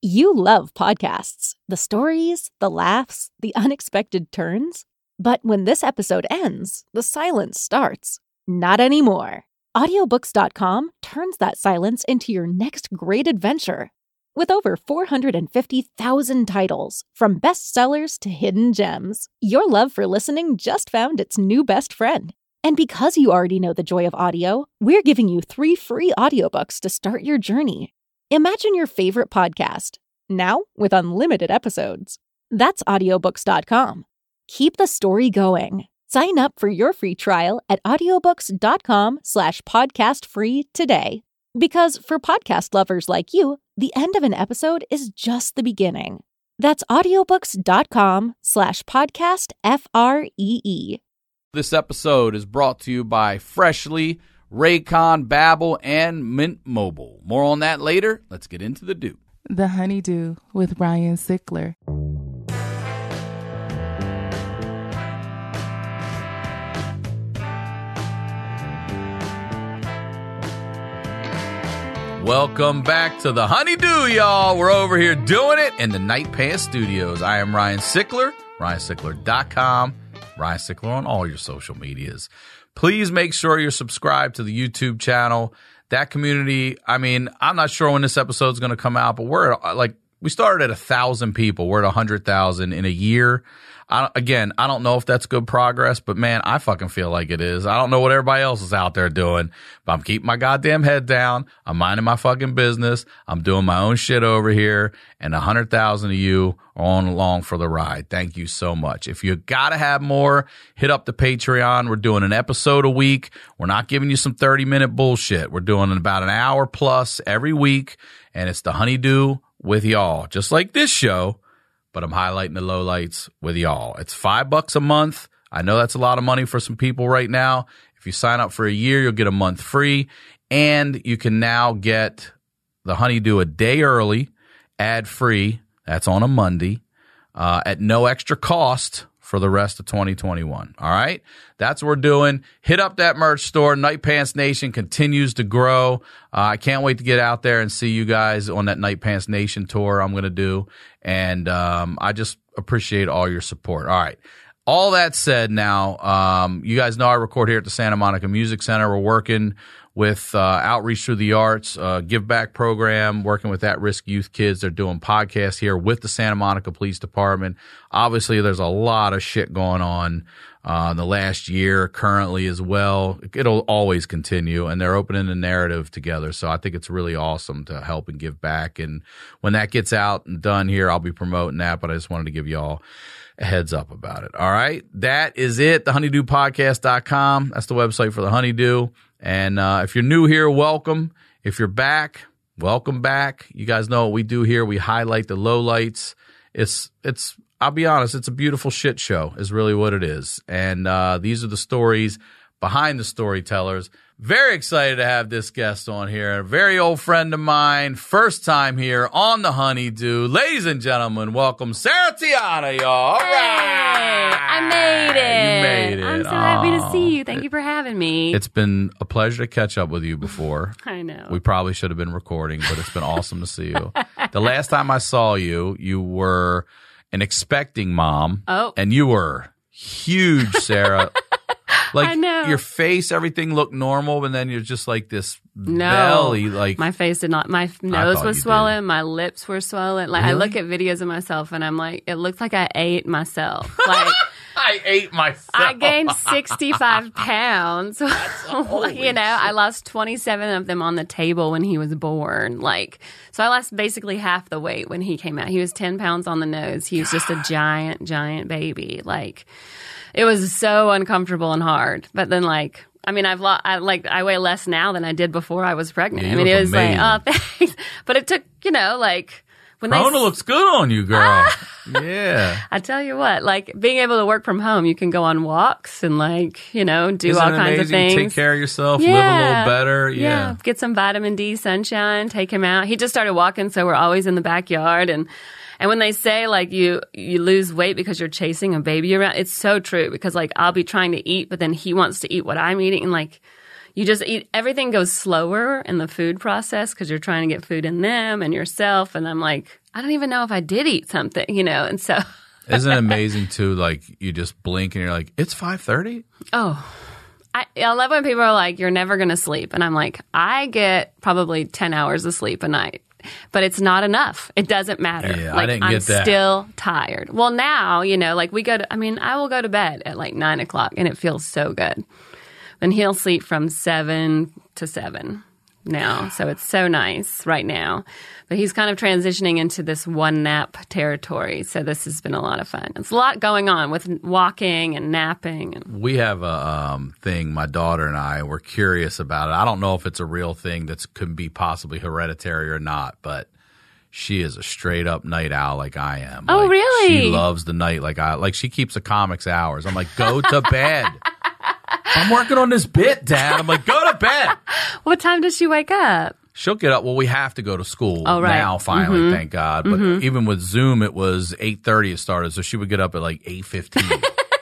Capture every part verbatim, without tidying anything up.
You love podcasts, the stories, the laughs, the unexpected turns. But when this episode ends, the silence starts. Not anymore. Audiobooks dot com turns that silence into your next great adventure. With over four hundred fifty thousand titles, from bestsellers to hidden gems, your love for listening just found its new best friend. And because you already know the joy of audio, we're giving you three free audiobooks to start your journey. Imagine your favorite podcast, now with unlimited episodes. That's audiobooks dot com. Keep the story going. Sign up for your free trial at audiobooks dot com slash podcast free today. Because for podcast lovers like you, the end of an episode is just the beginning. That's audiobooks dot com slash podcast F R E E. This episode is brought to you by Freshly, Raycon, Babbel, and Mint Mobile. More on that later. Let's get into the do. The Honeydew with Ryan Sickler. Welcome back to the Honeydew, y'all. We're over here doing it in the Night Pants Studios. I am Ryan Sickler, ryan sickler dot com, Ryan Sickler on all your social medias. Please make sure you're subscribed to the YouTube channel. That community, I mean, I'm not sure when this episode's going to come out, but we're at, like, we started at a thousand people. We're at a hundred thousand in a year. I, again, I don't know if that's good progress, but man, I fucking feel like it is. I don't know what everybody else is out there doing, but I'm keeping my goddamn head down. I'm minding my fucking business. I'm doing my own shit over here, and a hundred thousand of you are on along for the ride. Thank you so much. If you gotta have more, hit up the Patreon. We're doing an episode a week. We're not giving you some thirty minute bullshit. We're doing about an hour plus every week, and it's the Honeydew with y'all, just like this show. But I'm highlighting the lowlights with y'all. It's five bucks a month. I know that's a lot of money for some people right now. If you sign up for a year, you'll get a month free. And you can now get the Honeydew a day early, ad-free. That's on a Monday, uh, at no extra cost for the rest of twenty twenty-one. All right? That's what we're doing. Hit up that merch store. Night Pants Nation continues to grow. Uh, I can't wait to get out there and see you guys on that Night Pants Nation tour I'm going to do. And um, I just appreciate all your support. All right. All that said now, um, you guys know I record here at the Santa Monica Music Center. We're working with uh, Outreach Through the Arts, uh, Give Back program, working with at-risk youth kids. They're doing podcasts here with the Santa Monica Police Department. Obviously, there's a lot of shit going on uh, in the last year, currently as well. It'll always continue, and they're opening the narrative together. So I think it's really awesome to help and give back. And when that gets out and done here, I'll be promoting that, but I just wanted to give y'all a heads up about it. All right. That is it. the honeydew podcast dot com. That's the website for the Honeydew. And uh, if you're new here, welcome. If you're back, welcome back. You guys know what we do here. We highlight the lowlights. It's, it's, I'll be honest, it's a beautiful shit show is really what it is. And uh, these are the stories behind the storytellers. Very excited to have this guest on here. A very old friend of mine. First time here on the Honeydew. Ladies and gentlemen, welcome Sarah Tiana, y'all. All hey, right. I made it. You made it. I'm so oh. happy to see you. Thank you for having me. It's been a pleasure to catch up with you before. I know. We probably should have been recording, but it's been awesome to see you. The last time I saw you, you were an expecting mom. Oh. And you were huge, Sarah. Like, I know. Your face, everything looked normal, and then you're just like this no, belly. Like my face did not. My nose was swollen. Did. My lips were swollen. Like really? I look at videos of myself, and I'm like, it looks like I ate myself. Like I ate myself. I gained sixty-five pounds. That's you know, I lost twenty-seven of them on the table when he was born. Like, so I lost basically half the weight when he came out. He was ten pounds on the nose. He was just a giant, giant baby. Like. It was so uncomfortable and hard. But then, like, I mean, I've lost, I, like, I weigh less now than I did before I was pregnant. Yeah, I mean, it was amazing. like, oh, thanks. But it took, you know, like, when Corona they. looks good on you, girl. Yeah. I tell you what, like, being able to work from home, you can go on walks and, like, you know, do Isn't all it kinds amazing? of things. Take care of yourself, yeah. live a little better. Yeah. yeah. Get some vitamin D sunshine, take him out. He just started walking, so we're always in the backyard. And. And when they say, like, you you lose weight because you're chasing a baby around, it's so true because, like, I'll be trying to eat, but then he wants to eat what I'm eating. And, like, you just eat, everything goes slower in the food process because you're trying to get food in them and yourself. And I'm like, I don't even know if I did eat something, you know? And so. Isn't it amazing too? Like you just blink and you're like, it's five thirty? Oh, I, I love when people are like, you're never going to sleep. And I'm like, I get probably ten hours of sleep a night. But it's not enough. It doesn't matter. Yeah, like, I didn't I'm get that. still tired. Well, now, you know, like we go to, I mean, I will go to bed at like nine o'clock and it feels so good. Then he'll sleep from seven to seven now. So it's so nice right now. But he's kind of transitioning into this one nap territory. So this has been a lot of fun. It's a lot going on with walking and napping. And We have a um, thing, my daughter and I, we're curious about it. I don't know if it's a real thing that could be possibly hereditary or not, but she is a straight up night owl like I am. Oh, Like, really? She loves the night like I, like she keeps the comics hours. I'm like, go to bed. I'm working on this bit, Dad. I'm like, go to bed. what time does she wake up? She'll get up. Well, we have to go to school Oh, right. now, finally, Mm-hmm. thank God. But Mm-hmm. even with Zoom, it was eight thirty it started, so she would get up at like eight fifteen.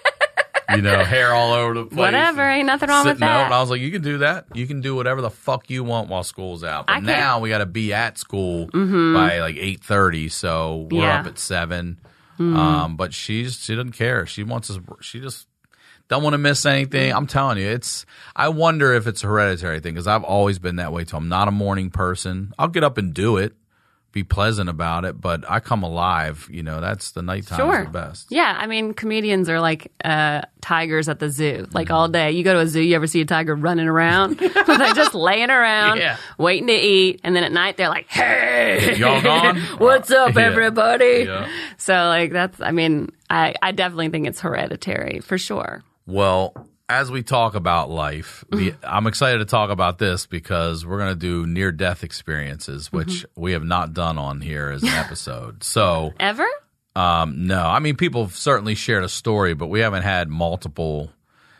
You know, hair all over the place. Whatever. Ain't nothing wrong with sitting out. that. And I was like, you can do that. You can do whatever the fuck you want while school's out. But I can't- now we got to be at school by like eight thirty, so we're Yeah. up at seven. Um, but she's she doesn't care. She wants us. She just don't want to miss anything. I'm telling you, it's. I wonder if it's a hereditary thing because I've always been that way too. I'm not a morning person. I'll get up and do it, be pleasant about it, but I come alive. You know, that's the nighttime Sure. is the best. Yeah, I mean, comedians are like uh, tigers at the zoo, like all day. You go to a zoo, you ever see a tiger running around? They're just laying around, Yeah. waiting to eat, and then at night they're like, "Hey, Y'all gone? what's up, Yeah. everybody?" Yeah. So, like, that's. I mean, I, I definitely think it's hereditary for sure. Well, as we talk about life, the, I'm excited to talk about this because we're going to do near-death experiences, which we have not done on here as an episode. So, Ever? um, no. I mean, people have certainly shared a story, but we haven't had multiple.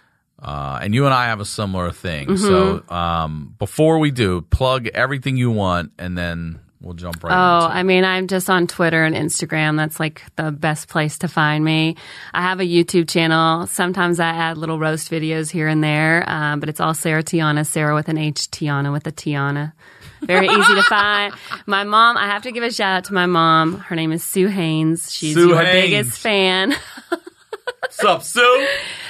Uh, and you and I have a similar thing. So, um, before we do, plug everything you want, and then we'll jump right Oh, into it. I mean, I'm just on Twitter and Instagram. That's like the best place to find me. I have a YouTube channel. Sometimes I add little roast videos here and there, um, but it's all Sarah Tiana, Sarah with an H, Tiana with a Tiana. Very easy to find. My mom, I have to give a shout out to my mom. Her name is Sue Haynes. She's Sue your Haynes. biggest fan. What's up, Sue?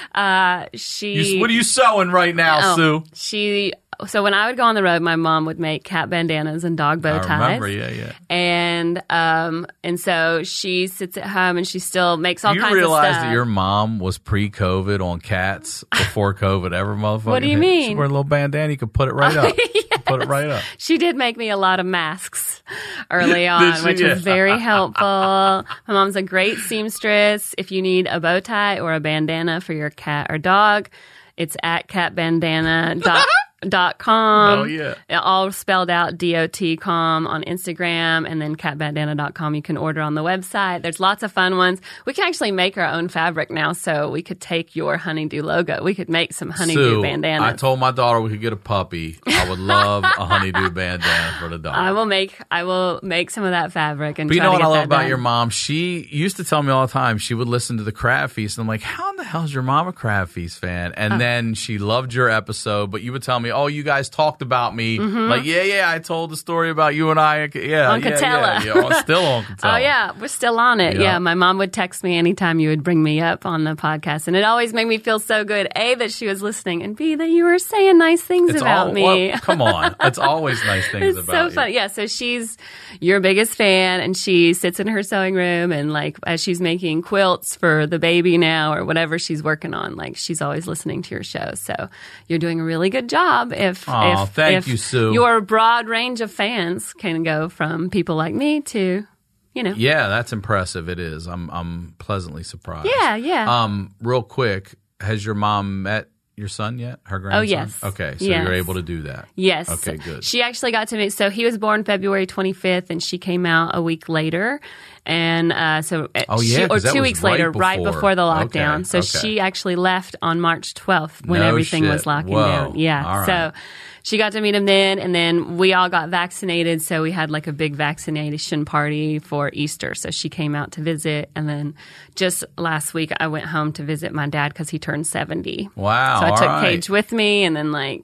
Uh, she. You, what are you sewing right now, Oh, Sue? She. So when I would go on the road, my mom would make cat bandanas and dog bow I ties. remember, yeah, yeah. And um, and so she sits at home and she still makes all You kinds of realize stuff. that your mom was pre-COVID on cats before COVID ever motherfucking What do you hit? mean? She wore a little bandana. You could put it right up. Yes. Put it right up. She did make me a lot of masks early on, she? which Yeah. was very helpful. My mom's a great seamstress. If you need a bow tie or a bandana for your cat or dog, it's at catbandana dot Dot com. Oh, yeah. All spelled out D O T com on Instagram, and then cat bandana dot com you can order on the website. There's lots of fun ones. We can actually make our own fabric now, so we could take your honeydew logo. We could make some honeydew Sue, bandanas. I told my daughter we could get a puppy. I would love a honeydew bandana for the dog. I will make I will make some of that fabric and But you try know to what get I love that about done. your mom? She used to tell me all the time she would listen to the Crab Feast. And I'm like, how in the hell is your mom a Crab Feast fan? And Uh. then she loved your episode, but you would tell me, oh, you guys talked about me. Like, yeah, yeah, I told the story about you and I. Yeah, Mm-hmm. On yeah, Catella. yeah, yeah. I'm still on Catella. Oh, yeah. We're still on it. Yeah. Yeah. My mom would text me anytime you would bring me up on the podcast. And it always made me feel so good. A, that she was listening, and B, that you were saying nice things It's about all, me. well, come on. It's always nice things It's about so you. funny. Yeah. So she's your biggest fan, and she sits in her sewing room, and like as she's making quilts for the baby now or whatever she's working on, like she's always listening to your show. So you're doing a really good job. If, Aw, if, thank if you, Sue. your broad range of fans can go from people like me to, you know. Yeah, that's impressive. It is. I'm I'm pleasantly surprised. Yeah, yeah. Um, real quick, has your mom met your son yet? Her grandson? Oh, yes. Okay, so Yes. you're able to do that. Yes. Okay, good. She actually got to meet. So he was born February twenty-fifth, and she came out a week later. And uh, so, uh, Oh, yeah, she, or 'cause that two was weeks right later, right before. before the lockdown. Okay, so okay. she actually left on March twelfth when No everything shit. was locking Whoa. down. Yeah. All right. So she got to meet him then, and then we all got vaccinated. So we had like a big vaccination party for Easter. So she came out to visit, and then just last week I went home to visit my dad because he turned seventy. Wow. So I all took right. Cage with me, and then like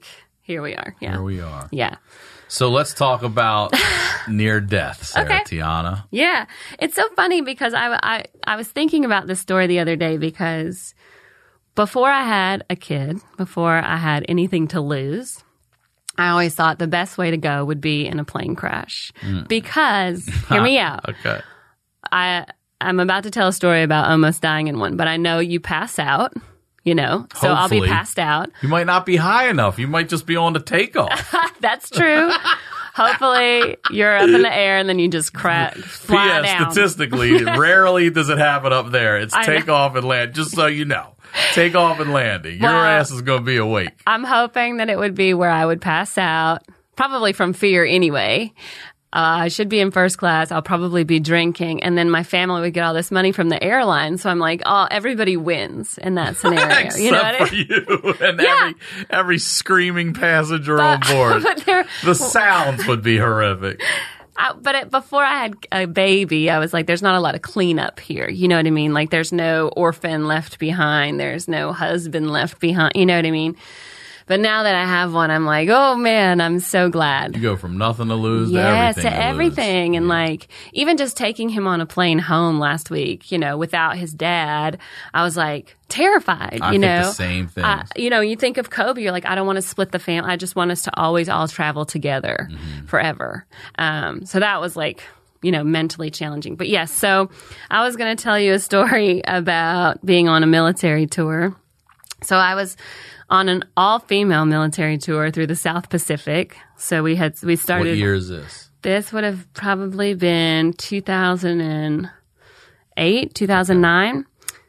here we are. Yeah. Here we are. Yeah. So let's talk about near death, Sarah Okay. Tiana. Yeah. It's so funny because I, I, I was thinking about this story the other day because before I had a kid, before I had anything to lose, I always thought the best way to go would be in a plane crash. Mm. Because, hear me out. Okay. I, I'm about to tell a story about almost dying in one, but I know you pass out, you know, so I'll be Hopefully. passed out. You might not be high enough. You might just be on the takeoff. That's true. Hopefully, you're up in the air and then you just crash, fly P S. down. Statistically, rarely does it happen up there. It's I know. takeoff and land, just so you know. Takeoff and landing. Your Well, ass is going to be awake. I'm hoping that it would be where I would pass out, probably from fear anyway. Uh, I should be in first class. I'll probably be drinking. And then my family would get all this money from the airline. So I'm like, oh, everybody wins in that scenario. Except you know what I for mean? you and Yeah. every, every screaming passenger But- on board. but there- The sounds would be horrific. I, but it, before I had a baby, I was like, there's not a lot of cleanup here. You know what I mean? Like, there's no orphan left behind. There's no husband left behind. You know what I mean? But now that I have one, I'm like, oh man, I'm so glad. You go from nothing to lose Yes, to to everything. everything. lose. And Yeah. like, even just taking him on a plane home last week, you know, without his dad, I was like terrified, I you think know. the same thing. I, you know, you think of Kobe, you're like, I don't want to split the family. I just want us to always all travel together Mm-hmm. forever. Um, so that was like, you know, mentally challenging. But yes, so I was going to tell you a story about being on a military tour. So I was on an all-female military tour through the South Pacific. So we had we started. What year is this? This would have probably been two thousand eight, two thousand nine.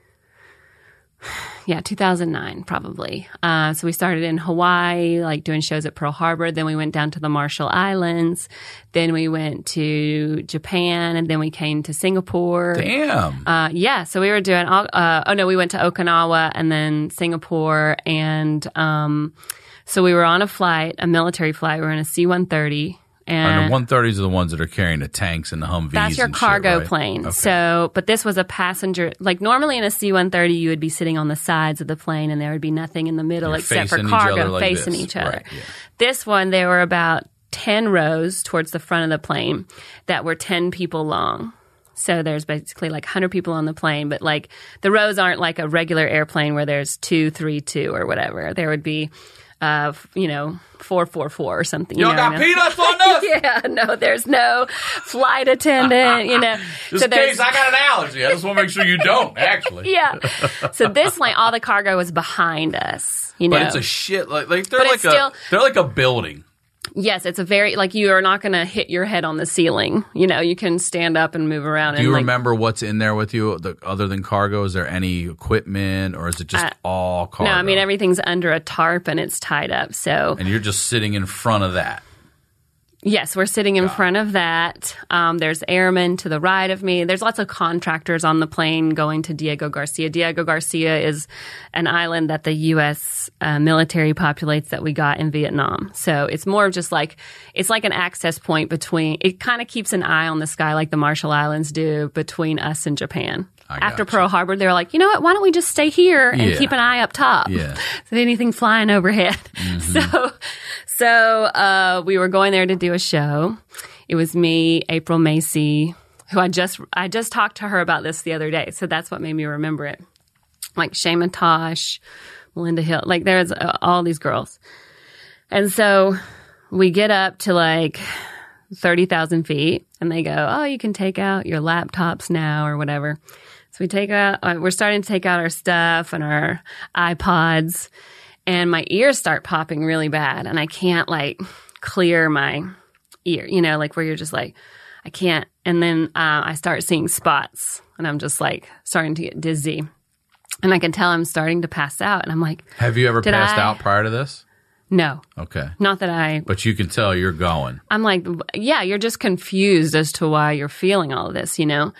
Yeah, two thousand nine, probably. Uh, so we started in Hawaii, like doing shows at Pearl Harbor. Then we went down to the Marshall Islands. Then we went to Japan, and then we came to Singapore. Damn. Uh, yeah, so we were doing all, uh, oh no, we went to Okinawa and then Singapore. And, um, so we were on a flight, a military flight. We were in a C one thirty. And And the one thirties are the ones that are carrying the tanks and the Humvees. that's your and shit, cargo right? plane. Okay. So, but this was a passenger, like normally in a C one thirty, you would be sitting on the sides of the plane and there would be nothing in the middle You're except for facing each cargo other like facing this. each other. Right, yeah. This one, there were about ten rows towards the front of the plane that were ten people long. So there's basically like one hundred people on the plane, but like the rows aren't like a regular airplane where there's two, three, two or whatever. There would be, uh, you know, four, four, four or something. You Y'all know got what I mean? peanuts on us? Yeah, no, there's no flight attendant, you know. Just in case I got an allergy. I just want to make sure you don't, actually. Yeah. So this lane, all the cargo was behind us, you know. But it's a shit. Like, like they're But like it's a still- they're like a building. Yes, it's a very, like, you are not going to hit your head on the ceiling. You know, you can stand up and move around. Do and you like, remember what's in there with you the, other than cargo? Is there any equipment or is it just Uh, all cargo? No, I mean, everything's under a tarp and it's tied up. So, And you're just sitting in front of that. yes, we're sitting in front of that. Um, there's airmen to the right of me. There's lots of contractors on the plane going to Diego Garcia. Diego Garcia is an island that the U S uh, military populates that we got in Vietnam. So it's more of just like, it's like an access point between, it kind of keeps an eye on the sky like the Marshall Islands do between us and Japan. I After gotcha. Pearl Harbor, they were like, you know what, why don't we just stay here and Yeah. keep an eye up top? Yeah. So anything flying overhead. So, so uh, we were going there to do a show. It was me, April Macy, who I just I just talked to her about this the other day. So that's what made me remember it. Like Shayma Tosh, Melinda Hill, like there's uh, all these girls. And so we get up to like thirty thousand feet and they go, oh, you can take out your laptops now or whatever. So we take out, uh, we're starting to take out our stuff and our iPods. And my ears start popping really bad, and I can't like clear my ear, you know, like where you're just like, I can't. And then uh, I start seeing spots, and I'm just like starting to get dizzy, and I can tell I'm starting to pass out. And I'm like, Have you ever Did passed I- out prior to this? no, Okay. not that I. But you can tell you're going. I'm like, yeah, you're just confused as to why you're feeling all of this, you know.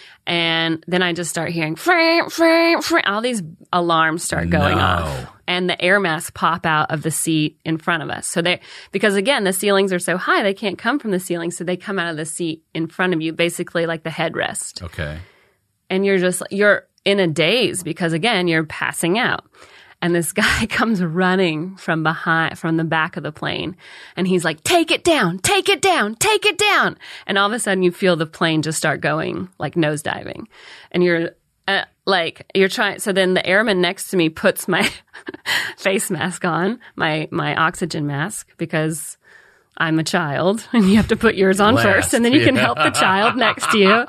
And then I just start hearing, free, free, free. All these alarms start going No. off. And the air masks pop out of the seat in front of us. So they, because again, the ceilings are so high, they can't come from the ceiling. So they come out of the seat in front of you, basically like the headrest. Okay. And you're just, you're in a daze because again, you're passing out. And this guy comes running from behind, from the back of the plane. And he's like, take it down, take it down, take it down. And all of a sudden you feel the plane just start going like nosediving. And you're uh, like, you're trying. So then the airman next to me puts my face mask on, my, my oxygen mask, because I'm a child and you have to put yours on Last, first and then you can yeah. help the child next to you.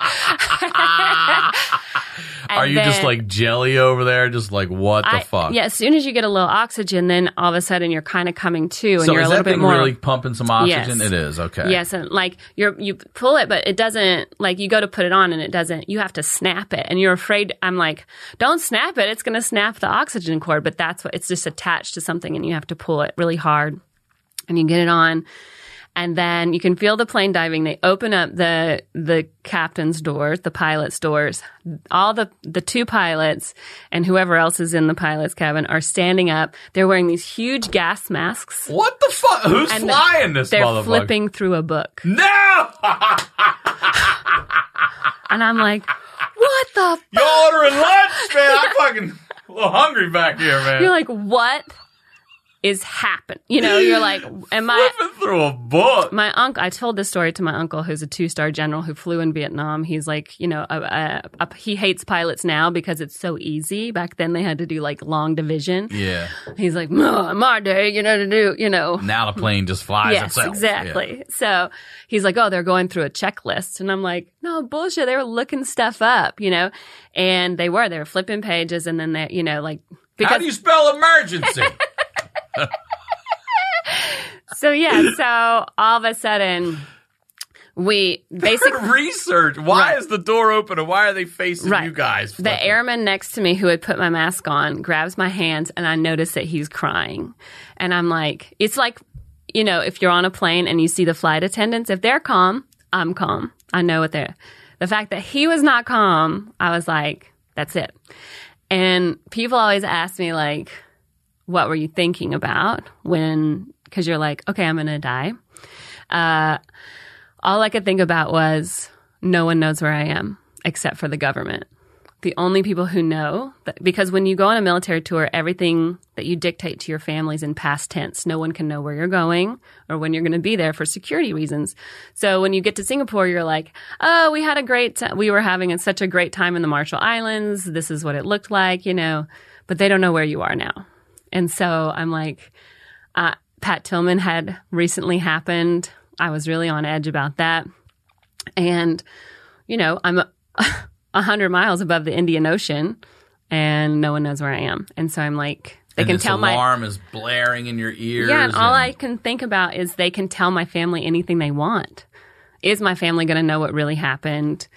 Are you then, just like jelly over there? Just like, what the I, fuck? Yeah, as soon as you get a little oxygen, then all of a sudden you're kind of coming to, and so you're is a little that bit thing more really pumping some oxygen? Yes. It is, okay. Yes, and like you're you pull it, but it doesn't. Like you go to put it on, and it doesn't. You have to snap it, and you're afraid. I'm like, don't snap it. It's going to snap the oxygen cord. But that's what it's just attached to something, and you have to pull it really hard, and you get it on. And then you can feel the plane diving. They open up the the captain's doors, the pilot's doors. All the the two pilots and whoever else is in the pilot's cabin are standing up. They're wearing these huge gas masks. What the fuck? Who's and flying this they're motherfucker? flipping through a book. No! And I'm like, what the fuck? You're ordering lunch, man. I'm fucking a little hungry back here, man. You're like, what is happening? You know, you're like, am I... Flipping through a book. My uncle, I told this story to my uncle, who's a two-star general who flew in Vietnam. He's like, you know, a, a, a, he hates pilots now because it's so easy. Back then they had to do like long division. Yeah. He's like, no, my day, you know, to do, you know. Now the plane just flies Yes, itself. exactly. Yeah. So he's like, oh, they're going through a checklist. And I'm like, no, bullshit. They were looking stuff up, you know. And they were. They were flipping pages and then they, you know, like. Because- How do you spell emergency? So, yeah, so all of a sudden, we basically... Research. Why Right. is the door open and why are they facing Right. you guys? The flipping? airman next to me who had put my mask on grabs my hands and I notice that he's crying. And I'm like, it's like, you know, if you're on a plane and you see the flight attendants, if they're calm, I'm calm. I know what they're... The fact that he was not calm, I was like, that's it. And people always ask me, like, what were you thinking about when... Because you're like, okay, I'm going to die. Uh, all I could think about was no one knows where I am except for the government. The only people who know, that, because when you go on a military tour, everything that you dictate to your family is in past tense. No one can know where you're going or when you're going to be there for security reasons. So when you get to Singapore, you're like, oh, we had a great, t- we were having a, such a great time in the Marshall Islands. This is what it looked like, you know, but they don't know where you are now. And so I'm like, uh, Pat Tillman had recently happened. I was really on edge about that. And, you know, I'm a, a hundred miles above the Indian Ocean and no one knows where I am. And so I'm like, they and can this tell my alarm is blaring in your ears. Yeah, and all and- I can think about is they can tell my family anything they want. Is my family going to know what really happened?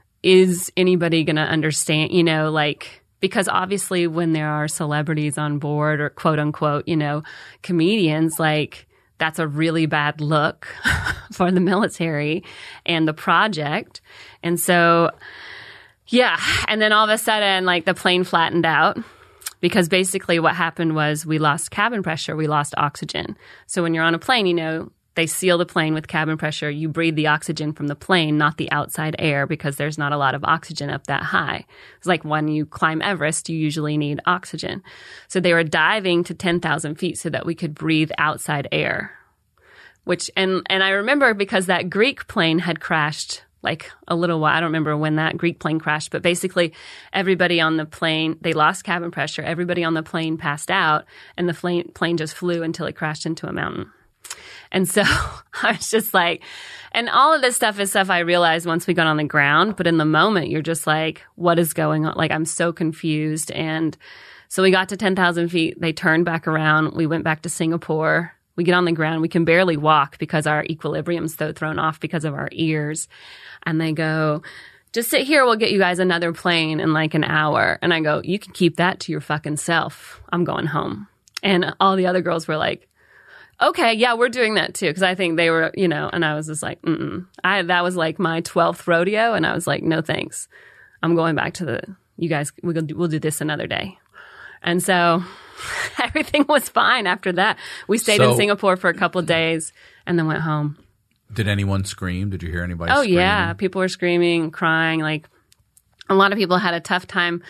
Is anybody going to understand, you know, like... Because obviously when there are celebrities on board or quote unquote, you know, comedians, like that's a really bad look for the military and the project. And so, yeah. And then all of a sudden, like the plane flattened out because basically what happened was we lost cabin pressure. We lost oxygen. So when you're on a plane, you know, they seal the plane with cabin pressure. You breathe the oxygen from the plane, not the outside air, because there's not a lot of oxygen up that high. It's like when you climb Everest, you usually need oxygen. So they were diving to ten thousand feet so that we could breathe outside air. Which, and, and I remember because that Greek plane had crashed like a little while. I don't remember when that Greek plane crashed, but basically everybody on the plane, they lost cabin pressure. Everybody on the plane passed out and the plane, plane just flew until it crashed into a mountain. And so I was just like, and all of this stuff is stuff I realized once we got on the ground. But in the moment, you're just like, what is going on? Like, I'm so confused. And so we got to ten thousand feet. They turned back around. We went back to Singapore. We get on the ground. We can barely walk because our equilibrium's so thrown off because of our ears. And they go, just sit here. We'll get you guys another plane in like an hour. And I go, you can keep that to your fucking self. I'm going home. And all the other girls were like, okay, yeah, we're doing that too. Because I think they were, you know, and I was just like, mm-mm. I, that was like my twelfth rodeo. And I was like, no, thanks. I'm going back to the, you guys, we'll do, we'll do this another day. And so everything was fine after that. We stayed So- in Singapore for a couple of days and then went home. Did anyone scream? Did you hear anybody Oh, screaming? yeah. People were screaming, crying. Like, a lot of people had a tough time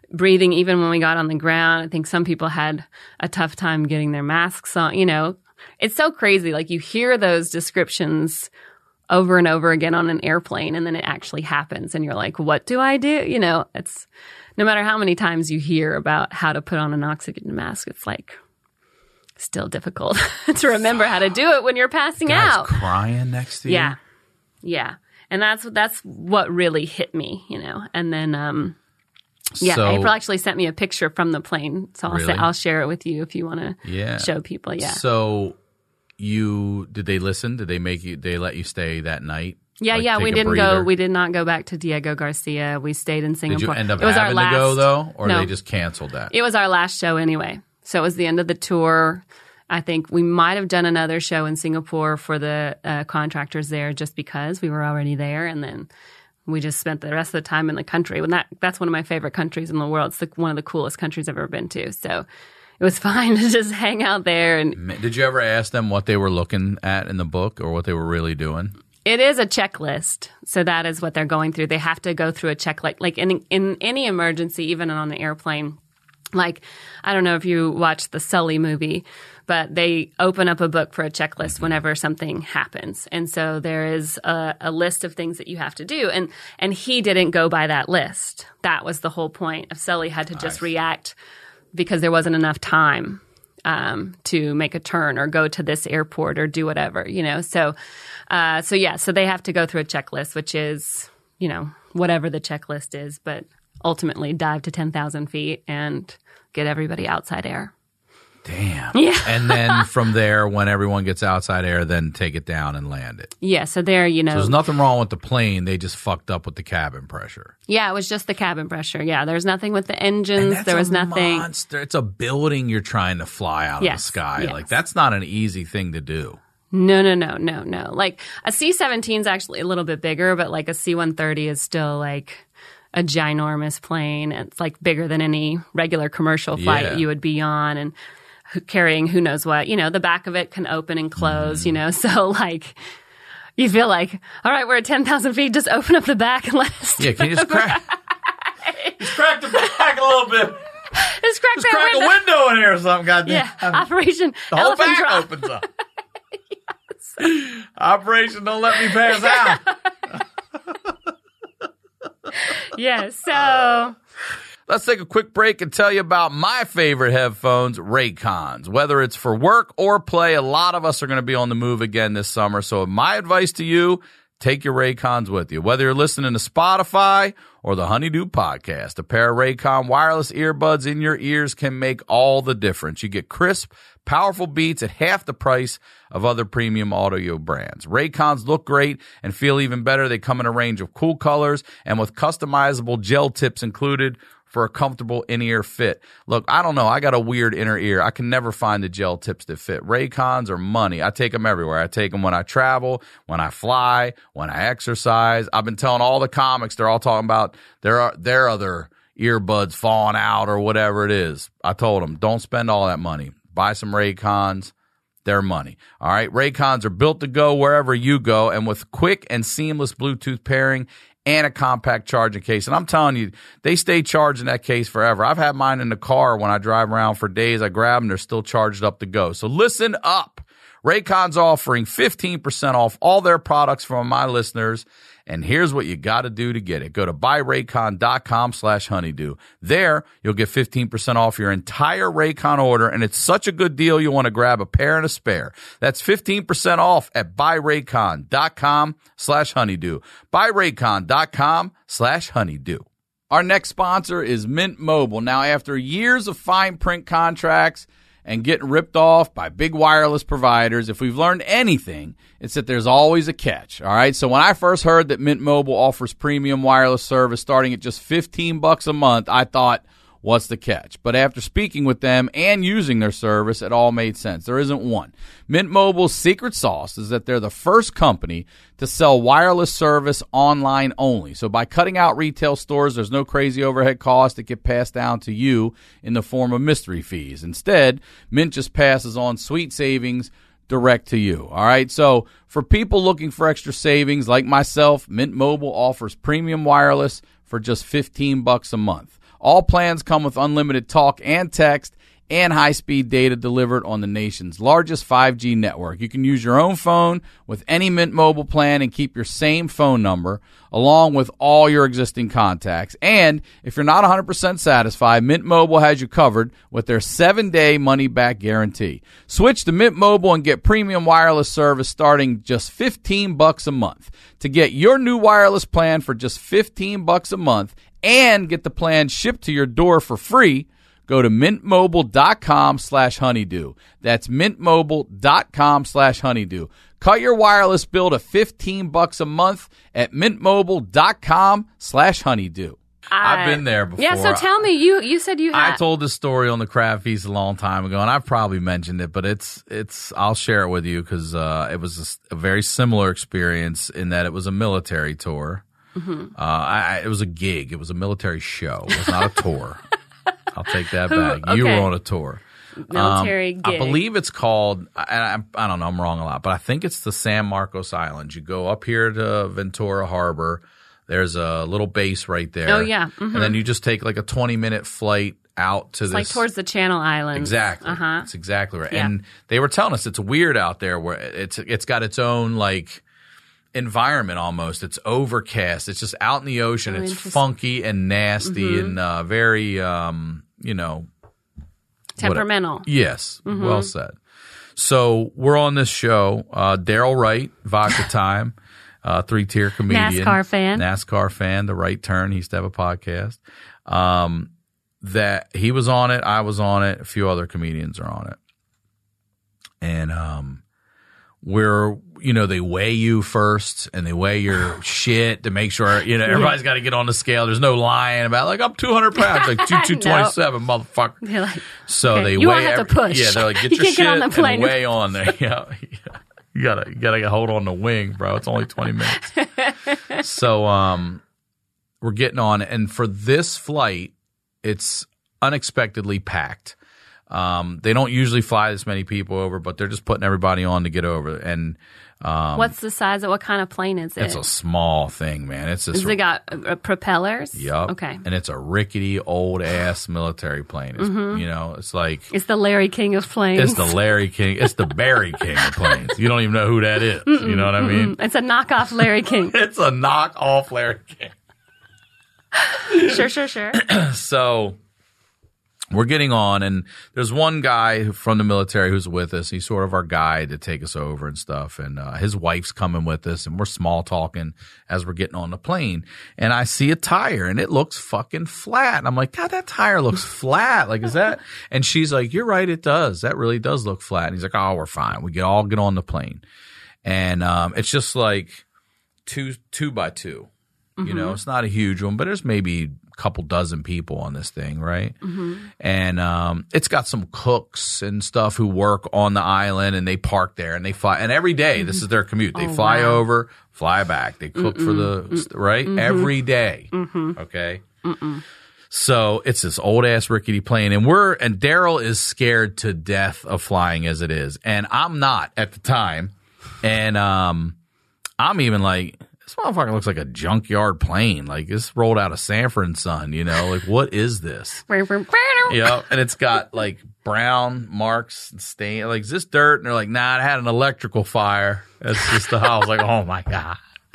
breathing even when we got on the ground. I think some people had a tough time getting their masks on. You know, it's so crazy. Like, you hear those descriptions over and over again on an airplane, and then it actually happens, and you're like, what do I do? You know, it's no matter how many times you hear about how to put on an oxygen mask, it's like still difficult to remember how to do it when you're passing Guys out. Crying next to you. Yeah. Yeah. And that's that's what really hit me, you know. And then um yeah, So- April actually sent me a picture from the plane. So I'll say Really? I'll share it with you if you want to Yeah. show people. Yeah. So you did they listen? Did they make you? They let you stay that night? Yeah, Like, yeah, take we a didn't breather? go. We did not go back to Diego Garcia. We stayed in Singapore. Did you end up it was having our last, to go though, or no, they just canceled that? It was our last show anyway. So it was the end of the tour. I think we might have done another show in Singapore for the uh, contractors there, just because we were already there, and then we just spent the rest of the time in the country. When that that's one of my favorite countries in the world. It's the, one of the coolest countries I've ever been to. So it was fine to just hang out there. And Did you ever ask them what they were looking at in the book or what they were really doing? it is a checklist. So that is what they're going through. They have to go through a check, like like in in any emergency, even on an airplane. Like, I don't know if you watched the Sully movie, but they open up a book for a checklist whenever something happens. And so there is a, a list of things that you have to do. And and he didn't go by that list. That was the whole point of Sully had to just react because there wasn't enough time um, to make a turn or go to this airport or do whatever, you know. So, uh, so yeah, so they have to go through a checklist, which is, you know, whatever the checklist is, but ultimately dive to ten thousand feet and get everybody outside air. Damn. Yeah. And then from there, when everyone gets outside air, then take it down and land it. Yeah, so there, you know. So there's nothing wrong with the plane. They just fucked up with the cabin pressure. Yeah, it was just the cabin pressure. Yeah, there's nothing with the And engines. that's There was a nothing. monster. It's a building you're trying to fly out of Yes, the sky. yes. Like, that's not an easy thing to do. No, no, no, no, no. Like a C seventeen is actually a little bit bigger, but like a C one thirty is still like a ginormous plane. It's like bigger than any regular commercial flight Yeah. you would be on, and who- carrying who knows what. You know, the back of it can open and close, Mm. you know, so like you feel like, all right, we're at ten thousand feet, just open up the back and let us Yeah, can you just crack, just crack the back a little bit? just crack Just that crack window. a window in here or something, goddamn. Yeah, Operation The whole Elephant back Drop. opens up. Operation Don't Let Me Pass Out. Yeah, so Let's take a quick break and tell you about my favorite headphones, Raycons. Whether it's for work or play, a lot of us are going to be on the move again this summer. So my advice to you, take your Raycons with you. Whether you're listening to Spotify or the Honeydew podcast, a pair of Raycon wireless earbuds in your ears can make all the difference. You get crisp, powerful beats at half the price of other premium audio brands. Raycons look great and feel even better. They come in a range of cool colors and with customizable gel tips included for a comfortable in-ear fit. Look, I don't know. I got a weird inner ear. I can never find the gel tips that fit. Raycons are money. I take them everywhere. I take them when I travel, when I fly, when I exercise. I've been telling all the comics, they're all talking about their, their other earbuds falling out or whatever it is. I told them, don't spend all that money. Buy some Raycons. They're money. All right. Raycons are built to go wherever you go. And with quick and seamless Bluetooth pairing and a compact charging case. And I'm telling you, they stay charged in that case forever. I've had mine in the car when I drive around for days. I grab them. They're still charged up to go. So listen up. Raycon's offering fifteen percent off all their products from my listeners. And here's what you got to do to get it. Go to buyraycon.com slash honeydew. There, you'll get fifteen percent off your entire Raycon order, and it's such a good deal you'll want to grab a pair and a spare. That's fifteen percent off at buyraycon.com slash honeydew. buyraycon.com slash honeydew. Our next sponsor is Mint Mobile. Now, after years of fine print contracts and getting ripped off by big wireless providers, if we've learned anything, it's that there's always a catch, all right? So when I first heard that Mint Mobile offers premium wireless service starting at just fifteen bucks a month, I thought, what's the catch? But after speaking with them and using their service, it all made sense. There isn't one. Mint Mobile's secret sauce is that they're the first company to sell wireless service online only. So by cutting out retail stores, there's no crazy overhead cost that get passed down to you in the form of mystery fees. Instead, Mint just passes on sweet savings direct to you. All right. So for people looking for extra savings like myself, Mint Mobile offers premium wireless for just fifteen bucks a month. All plans come with unlimited talk and text and high-speed data delivered on the nation's largest five G network. You can use your own phone with any Mint Mobile plan and keep your same phone number along with all your existing contacts. And if you're not one hundred percent satisfied, Mint Mobile has you covered with their seven-day money-back guarantee. Switch to Mint Mobile and get premium wireless service starting just fifteen bucks a month. To get your new wireless plan for just fifteen bucks a month and get the plan shipped to your door for free, go to mintmobile.com slash honeydew. That's mintmobile.com slash honeydew. Cut your wireless bill to fifteen bucks a month at mintmobile.com slash honeydew. I've been there before. Yeah, so tell me, you you said you had. I told this story on the Crab Feast a long time ago, and I've probably mentioned it, but it's it's. I'll share it with you because uh, it was a, a very similar experience in that it was a military tour. Mm-hmm. Uh, I, I, it was a gig. It was a military show. It was not a tour. I'll take that back. You okay. were on a tour. Military um, gig. I believe it's called, I, I, I don't know, I'm wrong a lot, but I think it's the San Marcos Islands. You go up here to Ventura Harbor. There's a little base right there. Oh, yeah. Mm-hmm. And then you just take like a twenty-minute flight out to it's this. like towards the Channel Islands. Exactly. Uh-huh. That's exactly right. Yeah. And they were telling us it's weird out there where it's it's got its own like environment almost. It's overcast. It's just out in the ocean. Oh, it's funky and nasty mm-hmm. and uh, very, um, you know. Temperamental. Whatever. Yes. Mm-hmm. Well said. So we're on this show. Uh, Daryl Wright, Vodka Time, uh, three-tier comedian. NASCAR fan. NASCAR fan, The Right Turn. He used to have a podcast. Um, that he was on it. I was on it. A few other comedians are on it. And um, we're, you know, they weigh you first and they weigh your shit to make sure, you know, everybody's got to get on the scale. There's no lying about like, I'm two hundred pounds, like two twenty-seven, no. motherfucker. They're like, so okay, they you weigh won't have every, to push. Yeah, they're like, get you your can't shit get on the plane. and weigh on there. Yeah, yeah. You gotta, you gotta hold on the wing, bro. It's only twenty minutes. So, um, we're getting on, and for this flight, it's unexpectedly packed. Um, they don't usually fly this many people over, but they're just putting everybody on to get over. And um, what's the size of what kind of plane is it? It's a small thing, man. It's this. Has it got uh, propellers? Yep. Okay. And it's a rickety old ass military plane. It's, mm-hmm. You know, it's like it's the Larry King of planes. It's the Larry King. It's the Barry King of planes. You don't even know who that is. Mm-mm, you know what I mean? Mm-mm. It's a knockoff Larry King. It's a knockoff Larry King. Sure, sure, sure. So we're getting on, and there's one guy from the military who's with us. He's sort of our guide to take us over and stuff. And uh, his wife's coming with us, and we're small talking as we're getting on the plane. And I see a tire, and it looks fucking flat. And I'm like, God, that tire looks flat. Like, is that? And she's like, you're right, it does. That really does look flat. And he's like, oh, we're fine. We get all get on the plane, and um, it's just like two two by two. You mm-hmm. know, it's not a huge one, but there's maybe couple dozen people on this thing, right? Mm-hmm. And um, it's got some cooks and stuff who work on the island, and they park there and they fly. And every day, mm-hmm. this is their commute. They oh, fly wow. over, fly back. They cook Mm-mm. for the Mm-mm. right mm-hmm. every day. Mm-hmm. Okay. Mm-mm. So it's this old ass rickety plane, and we're and Daryl is scared to death of flying as it is, and I'm not at the time, and um, I'm even like. This motherfucker looks like a junkyard plane. Like this rolled out of Sanford and Son, you know? Like, what is this? Yeah, and it's got like brown marks and stain. Like, is this dirt? And they're like, nah, it had an electrical fire. That's just the house. Like, oh my God.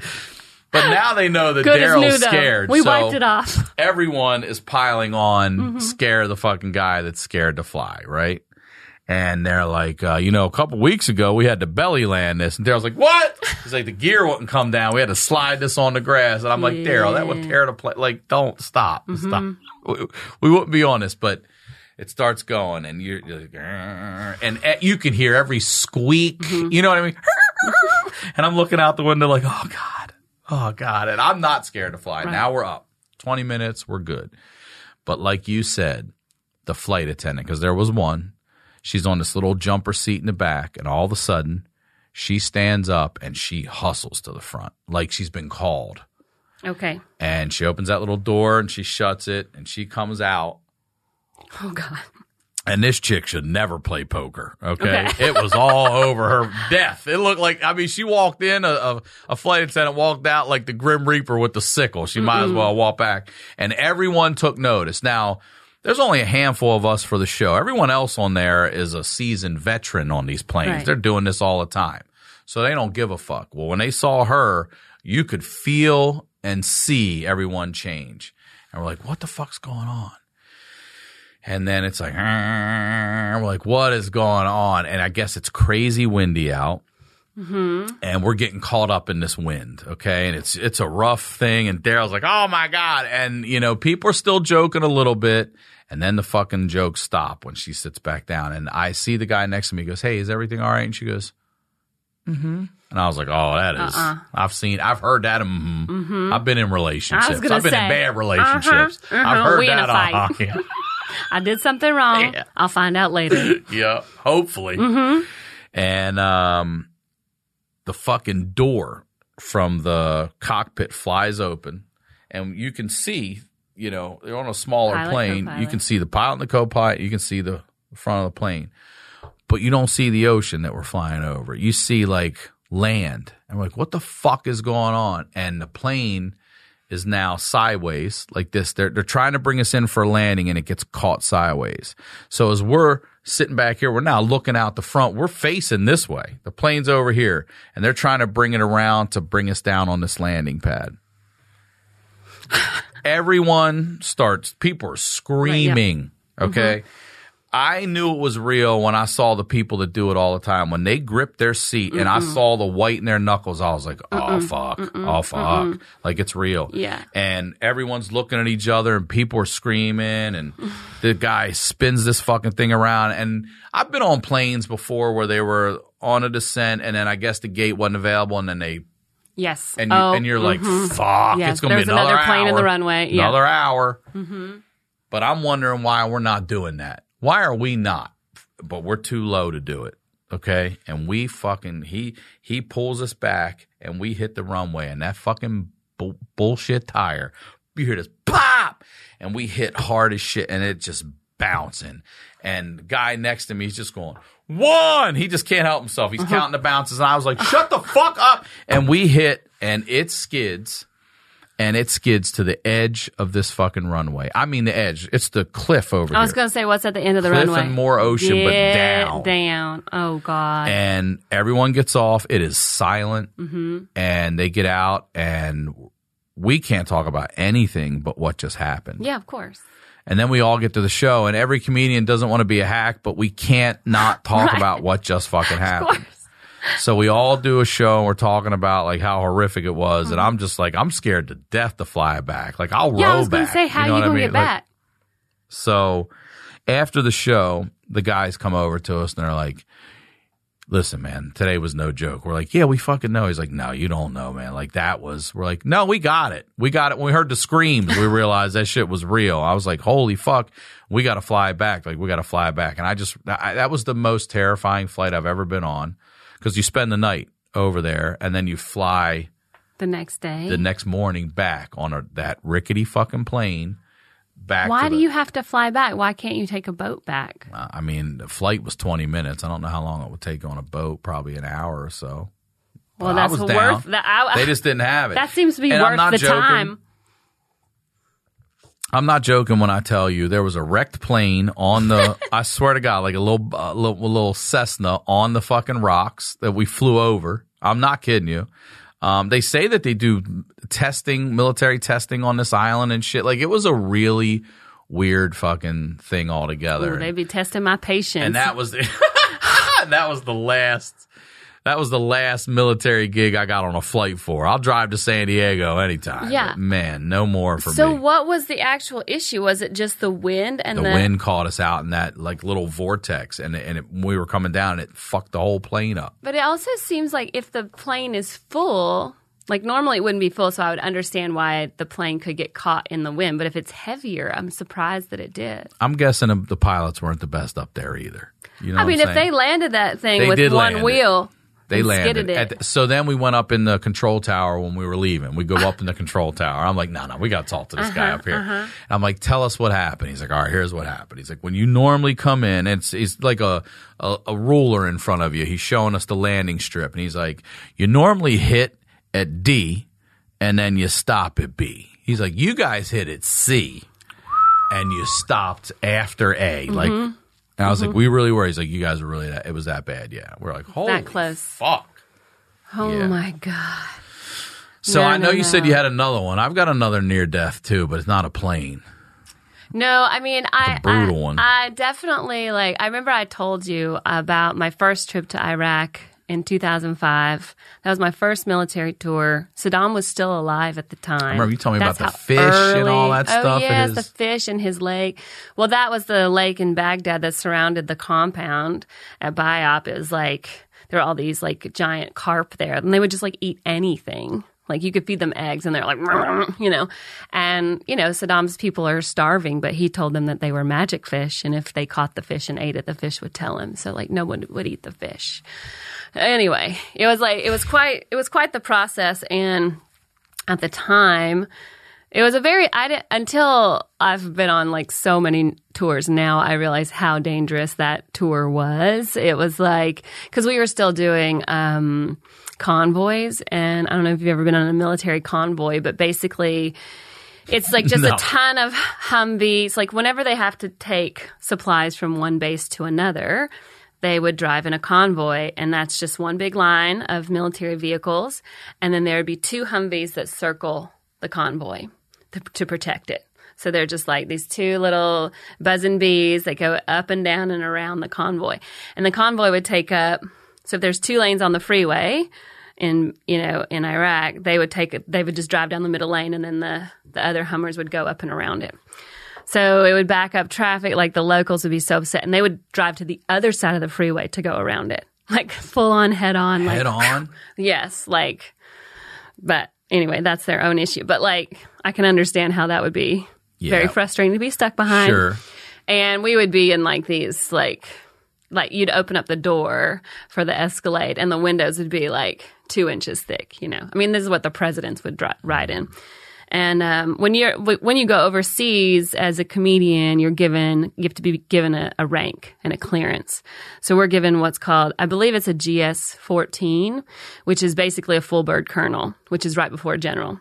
But now they know that Daryl's scared. We so wiped it off. Everyone is piling on, Mm-hmm. scare the fucking guy that's scared to fly, right? And they're like, uh, you know, a couple weeks ago, we had to belly land this. And Daryl's like, what? He's like, the gear wouldn't come down. We had to slide this on the grass. And I'm like, yeah. Daryl, that would tear the plane. Like, don't stop. Mm-hmm. Stop. We, we wouldn't be on this, but it starts going. And you're, you're like, Arr. And you can hear every squeak. Mm-hmm. You know what I mean? And I'm looking out the window like, oh, God. Oh, God. And I'm not scared to fly. Right. Now we're up. twenty minutes, we're good. But like you said, the flight attendant, because there was one. She's on this little jumper seat in the back, and all of a sudden, she stands up and she hustles to the front like she's been called. Okay. And she opens that little door and she shuts it, and she comes out. Oh, God. And this chick should never play poker, okay? okay. It was all over her death. It looked like, I mean, she walked in, a, a, a flight attendant walked out like the Grim Reaper with the sickle. She Mm-mm. might as well walk back. And everyone took notice. Now, there's only a handful of us for the show. Everyone else on there is a seasoned veteran on these planes. Right. They're doing this all the time. So they don't give a fuck. Well, when they saw her, you could feel and see everyone change. And we're like, what the fuck's going on? And then it's like, we're like, what is going on? And I guess it's crazy windy out. Mm-hmm. And we're getting caught up in this wind, okay? And it's it's a rough thing. And Daryl's like, oh, my God. And, you know, people are still joking a little bit. And then the fucking jokes stop when she sits back down. And I see the guy next to me goes, hey, is everything all right? And she goes, mm-hmm. And I was like, oh, that is. Uh-uh. I've seen, I've heard that. Mm-hmm. Mm-hmm. I've been in relationships. I've been say, in bad relationships. Uh-huh, uh-huh. I've heard we that. In a fight. Uh, yeah. I did something wrong. Yeah. I'll find out later. Yeah, hopefully. Mm-hmm. And um, the fucking door from the cockpit flies open, and you can see, you know, they're on a smaller pilot, plane. Co-pilot. You can see the pilot and the co-pilot. You can see the front of the plane. But you don't see the ocean that we're flying over. You see, like, land. And we're like, what the fuck is going on? And the plane is now sideways like this. They're they're trying to bring us in for a landing, and it gets caught sideways. So as we're sitting back here, we're now looking out the front. We're facing this way. The plane's over here, and they're trying to bring it around to bring us down on this landing pad. Everyone starts, people are screaming, right, yeah. okay? Mm-hmm. I knew it was real when I saw the people that do it all the time. When they gripped their seat Mm-mm. and I saw the white in their knuckles, I was like, oh, Mm-mm. fuck, Mm-mm. oh, fuck. Mm-mm. Like, it's real. Yeah. And everyone's looking at each other, and people are screaming, and the guy spins this fucking thing around. And I've been on planes before where they were on a descent, and then I guess the gate wasn't available, and then they Yes. And, you, oh, and you're mm-hmm. like, fuck, yes. it's going to be another, another another plane hour, in the runway. Yeah. Another hour. Mm-hmm. But I'm wondering why we're not doing that. Why are we not? But we're too low to do it. Okay. And we fucking, he, he pulls us back, and we hit the runway, and that fucking bu- bullshit tire, you hear this pop, and we hit hard as shit, and it just bouncing. And the guy next to me is just going, one. He just can't help himself. He's uh-huh. counting the bounces. And I was like, shut the fuck up. And we hit, and it skids. And it skids to the edge of this fucking runway. I mean the edge. It's the cliff over here. I was going to say, what's at the end of the cliff runway? Cliff and more ocean, Get but down. down. Oh, God. And everyone gets off. It is silent. Mm-hmm. And they get out, and we can't talk about anything but what just happened. Yeah, of course. And then we all get to the show, and every comedian doesn't want to be a hack, but we can't not talk right. about what just fucking happened. Of course. So we all do a show, and we're talking about like how horrific it was, mm-hmm. and I'm just like, I'm scared to death to fly back. Like, I'll yeah, row back. I was going to say, how you know are you going to get back? Like, so after the show, the guys come over to us, and they're like, listen, man, today was no joke. We're like, yeah, we fucking know. He's like, no, you don't know, man. Like, that was, we're like, no, we got it. We got it. When we heard the screams, we realized that shit was real. I was like, holy fuck, we got to fly back. Like, we got to fly back. And I just, I, that was the most terrifying flight I've ever been on, because you spend the night over there, and then you fly the next day, the next morning back on a, that rickety fucking plane. Back Why to do the, you have to fly back? Why can't you take a boat back? Uh, I mean, the flight was twenty minutes. I don't know how long it would take on a boat, probably an hour or so. Well, but that's I was worth down. that. I, they just didn't have it. That seems to be and worth the joking. time. I'm not joking when I tell you there was a wrecked plane on the, I swear to God, like a little, uh, little, little Cessna on the fucking rocks that we flew over. I'm not kidding you. Um, they say that they do testing, military testing on this island and shit. Like, it was a really weird fucking thing altogether. Ooh, they'd be testing my patience. And that was the, that was the last, that was the last military gig I got on a flight for. I'll drive to San Diego anytime. Yeah. But man, no more for so me. So what was the actual issue? Was it just the wind and the, the wind caught us out in that like little vortex, and and it, we were coming down, and it fucked the whole plane up. But it also seems like if the plane is full, like normally it wouldn't be full, so I would understand why the plane could get caught in the wind. But if it's heavier, I'm surprised that it did. I'm guessing the pilots weren't the best up there either. You know I mean, what I'm if saying? they landed that thing they with one wheel. It. They and landed. skidded it. At the, so then we went up in the control tower when we were leaving. We go up in the control tower. I'm like, no, no, we got to talk to this uh-huh, guy up here. Uh-huh. And I'm like, tell us what happened. He's like, all right, here's what happened. He's like, when you normally come in, it's, it's like a, a, a ruler in front of you. He's showing us the landing strip. And he's like, you normally hit at D and then you stop at B. He's like, you guys hit at C and you stopped after A. Mm-hmm. Like, and I was mm-hmm. like, we really were. He's like, you guys were really that. It was that bad. Yeah. We're like, holy that close. Fuck. Oh yeah. my God. So no, I know no, you no. said you had another one. I've got another near death too, but it's not a plane. No, I mean, I, brutal I, one. I definitely like, I remember I told you about my first trip to Iraq in two thousand five. That was my first military tour. Saddam was still alive at the time. I remember you told me That's about the how fish early, and all that oh, stuff. yes, his... the fish in his lake. Well, that was the lake in Baghdad that surrounded the compound at Biop. It was like, there were all these like giant carp there, and they would just like eat anything. Like you could feed them eggs, and they're like, you know. And, you know, Saddam's people are starving, but he told them that they were magic fish, and if they caught the fish and ate it, the fish would tell him. So, like, no one would eat the fish. Anyway, it was like, it was quite, it was quite the process. And at the time, it was a very, I didn't, until I've been on like so many tours now, I realize how dangerous that tour was. It was like, because we were still doing um, convoys, and I don't know if you've ever been on a military convoy, but basically it's like just No. a ton of Humvees. Like whenever they have to take supplies from one base to another, they would drive in a convoy, and that's just one big line of military vehicles. And then there would be two Humvees that circle the convoy to, to protect it. So they're just like these two little buzzing bees that go up and down and around the convoy. And the convoy would take up, so if there's two lanes on the freeway in, you know, in Iraq, they would take it, they would just drive down the middle lane, and then the, the other Hummers would go up and around it. So it would back up traffic, like the locals would be so upset, and they would drive to the other side of the freeway to go around it. Like full on, head on. Head like, on? Yes, like, but anyway, that's their own issue. But like, I can understand how that would be Yeah. very frustrating to be stuck behind. Sure. And we would be in like these, like, like you'd open up the door for the Escalade, and the windows would be like two inches thick, you know. I mean, this is what the presidents would dri- ride in. And um, when you're when you go overseas as a comedian, you're given you have to be given a, a rank and a clearance. So we're given what's called, I believe it's a G S fourteen, which is basically a full bird colonel, which is right before general.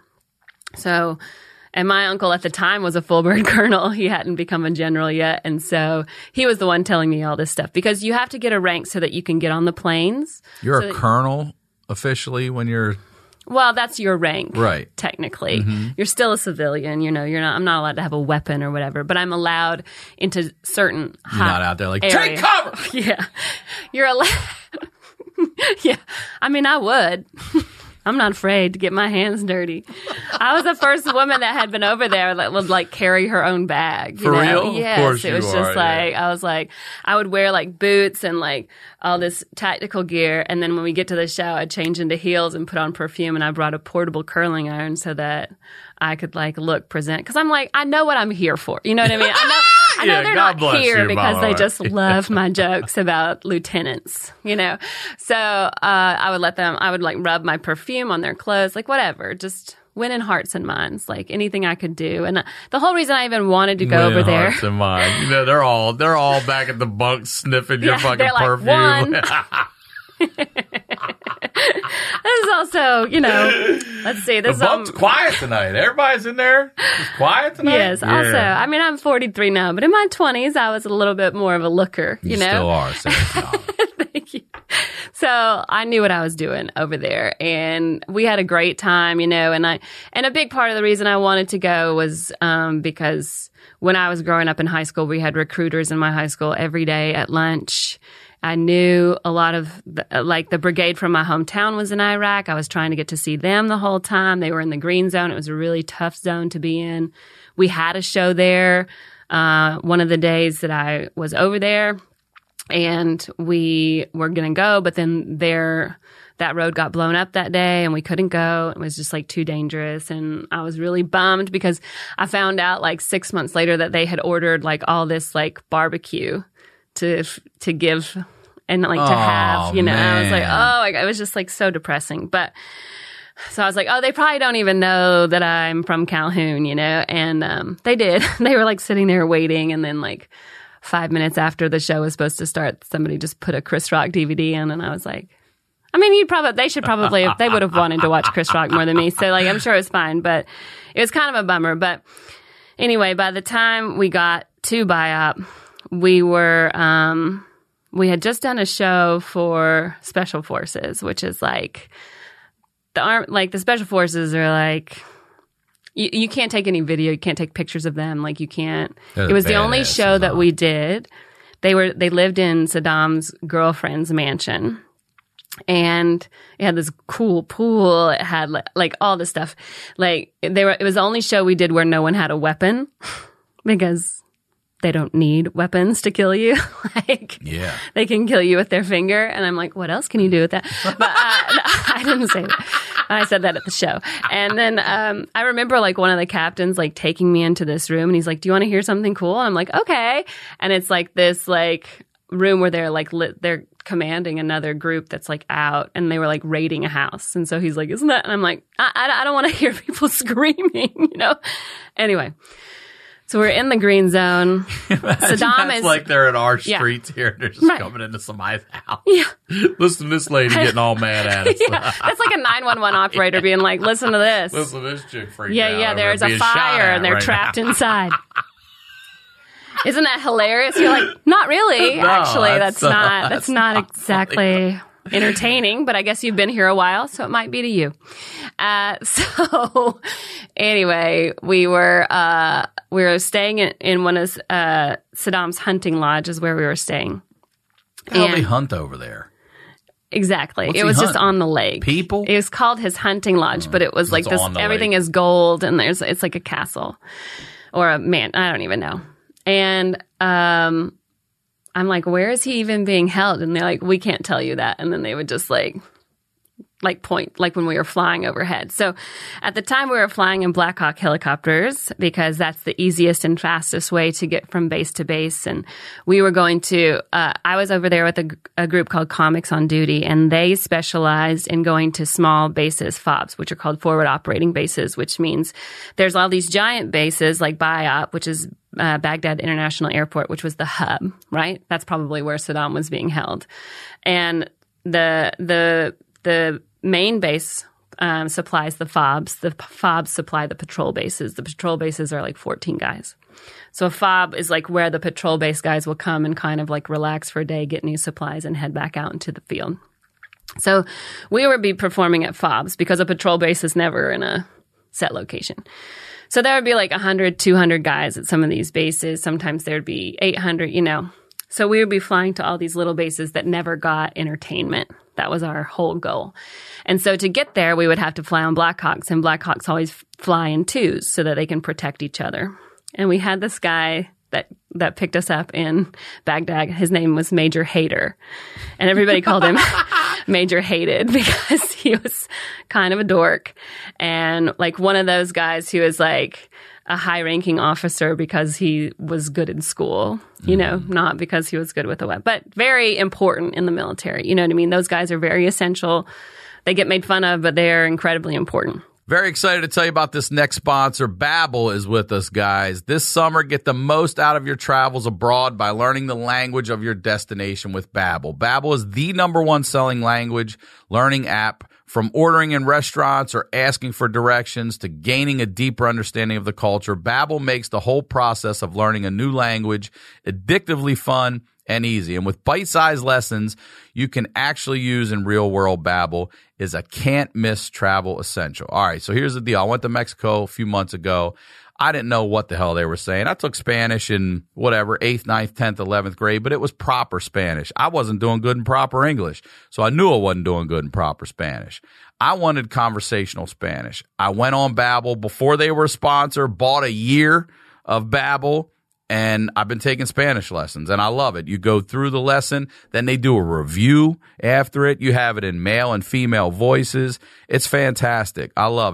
So, and my uncle at the time was a full bird colonel. He hadn't become a general yet, and so he was the one telling me all this stuff, because you have to get a rank so that you can get on the planes. You're so a that, colonel officially when you're Well, that's your rank, right? Technically, mm-hmm. You're still a civilian. You know, you're not. I'm not allowed to have a weapon or whatever, but I'm allowed into certain. You're not out there like area. take cover. Yeah, you're allowed. Yeah, I mean, I would. I'm not afraid to get my hands dirty. I was the first woman that had been over there that would like carry her own bag. You For know? real? Yes, of course it you was are, just like yeah. I was like I would wear like boots and like all this tactical gear, and then when we get to the show, I'd change into heels and put on perfume, and I brought a portable curling iron so that I could like look present, because I'm like, I know what I'm here for. You know what I mean? I know. I know Yeah, they're God not bless here you, because Mama. they just love my jokes about lieutenants, you know? So uh, I would let them, I would like rub my perfume on their clothes, like whatever, just winning hearts and minds, like anything I could do. And uh, the whole reason I even wanted to go Winning over there. hearts and mind. You know, they're all they're all back at the bunk sniffing your Yeah, fucking they're like, perfume. one. This is also, you know, let's see. The This bunk's um, quiet tonight. Everybody's in there. It's quiet tonight. Yes. Yeah. Also, I mean, I'm forty-three now, but in my twenties, I was a little bit more of a looker. You, You know, still are. So it's not. Thank you. So I knew what I was doing over there, and we had a great time, you know, and I, and a big part of the reason I wanted to go was, um, because when I was growing up in high school, we had recruiters in my high school every day at lunch. I knew a lot of, the, like, the brigade from my hometown was in Iraq. I was trying to get to see them the whole time. They were in the green zone. It was a really tough zone to be in. We had a show there, uh, one of the days that I was over there. And we were going to go, but then there, that road got blown up that day and we couldn't go. It was just like too dangerous. And I was really bummed because I found out like six months later that they had ordered like all this like barbecue to, to give and like to Oh, have, you know, I was like, man. oh, my God. It was just like so depressing. But so I was like, oh, they probably don't even know that I'm from Calhoun, you know? And um, they did. They were like sitting there waiting. And then like five minutes after the show was supposed to start, somebody just put a Chris Rock D V D in. And I was like, I mean, you'd probably, they should probably, they would have wanted to watch Chris Rock more than me. So like, I'm sure it was fine, but it was kind of a bummer. But anyway, by the time we got to B I O P, we were, um, we had just done a show for Special Forces, which is like, the arm, like the Special Forces are like, you, you can't take any video, you can't take pictures of them, like you can't. They're it was the badass only show as that well. we did. They were they lived in Saddam's girlfriend's mansion, and it had this cool pool. It had like, like all this stuff. Like they were. It was the only show we did where no one had a weapon because they don't need weapons to kill you. Like, Yeah. they can kill you with their finger. And I'm like, what else can you do with that? But uh, I didn't say that. I said that at the show. And then um, I remember like one of the captains like taking me into this room and he's like, do you want to hear something cool? And I'm like, okay. And it's like this like room where they're like lit, they're commanding another group that's like out and they were like raiding a house. And so he's like, isn't that? And I'm like, I, I, I don't want to hear people screaming, you know? Anyway. So we're in the green zone. Saddam That's is like they're in our Yeah. streets here. And they're just Right. coming into somebody's house. Yeah. Listen to this lady getting all mad at us. Yeah, that's like a nine one one operator being like, listen to this. Listen to this chick freak yeah, out yeah, over there's a being shot fire at and they're right trapped now. inside. Isn't that hilarious? You're like, not really. No, Actually, that's, that's, uh, not that's, that's not, not exactly entertaining, but I guess you've been here a while, so it might be to you. Uh, so anyway, we were uh, we were staying in, in one of uh, Saddam's hunting lodges where we were staying. How do they And- hunt over there? Exactly. What's it he was just hunting? on the lake. People? It was called his hunting lodge, but it was like it's this, on the everything lake. is gold and there's, it's like a castle or a man. I don't even know. And, um, I'm like, where is he even being held? And they're like, we can't tell you that. And then they would just like, like point, like when we were flying overhead. So at the time we were flying in Black Hawk helicopters because that's the easiest and fastest way to get from base to base. And we were going to, uh, I was over there with a, a group called Comics on Duty, and they specialized in going to small bases, F O Bs, which are called forward operating bases, which means there's all these giant bases like B I O P, which is uh, Baghdad International Airport, which was the hub, right? That's probably where Saddam was being held. And the, the, the main base um, supplies the F O Bs. The F O Bs supply the patrol bases. The patrol bases are like fourteen guys. So a F O B is like where the patrol base guys will come and kind of like relax for a day, get new supplies, and head back out into the field. So we would be performing at F O Bs because a patrol base is never in a set location. So there would be like one hundred, two hundred guys at some of these bases. Sometimes there'd be eight hundred, you know. So we would be flying to all these little bases that never got entertainment. That was our whole goal. And so to get there, we would have to fly on Black Hawks, and Black Hawks always fly in twos so that they can protect each other. And we had this guy that, that picked us up in Baghdad. His name was Major Hater. And everybody called him Major Hated because he was kind of a dork. And like one of those guys who was like a high-ranking officer because he was good in school, you know, not because he was good with a weapon, but very important in the military. You know what I mean? Those guys are very essential. They get made fun of, but they are incredibly important. Very excited to tell you about this next sponsor. Babbel is with us, guys. This summer, get the most out of your travels abroad by learning the language of your destination with Babbel. Babbel is the number one selling language learning app. From ordering in restaurants or asking for directions to gaining a deeper understanding of the culture, Babbel makes the whole process of learning a new language addictively fun and easy. And with bite-sized lessons you can actually use in real world, Babbel is a can't-miss travel essential. All right, so here's the deal. I went to Mexico a few months ago. I didn't know what the hell they were saying. I took Spanish in whatever, eighth, ninth, tenth, eleventh grade, but it was proper Spanish. I wasn't doing good in proper English, so I knew I wasn't doing good in proper Spanish. I wanted conversational Spanish. I went on Babbel before they were a sponsor, bought a year of Babbel, and I've been taking Spanish lessons, and I love it. You go through the lesson, then they do a review after it. You have it in male and female voices. It's fantastic. I love it.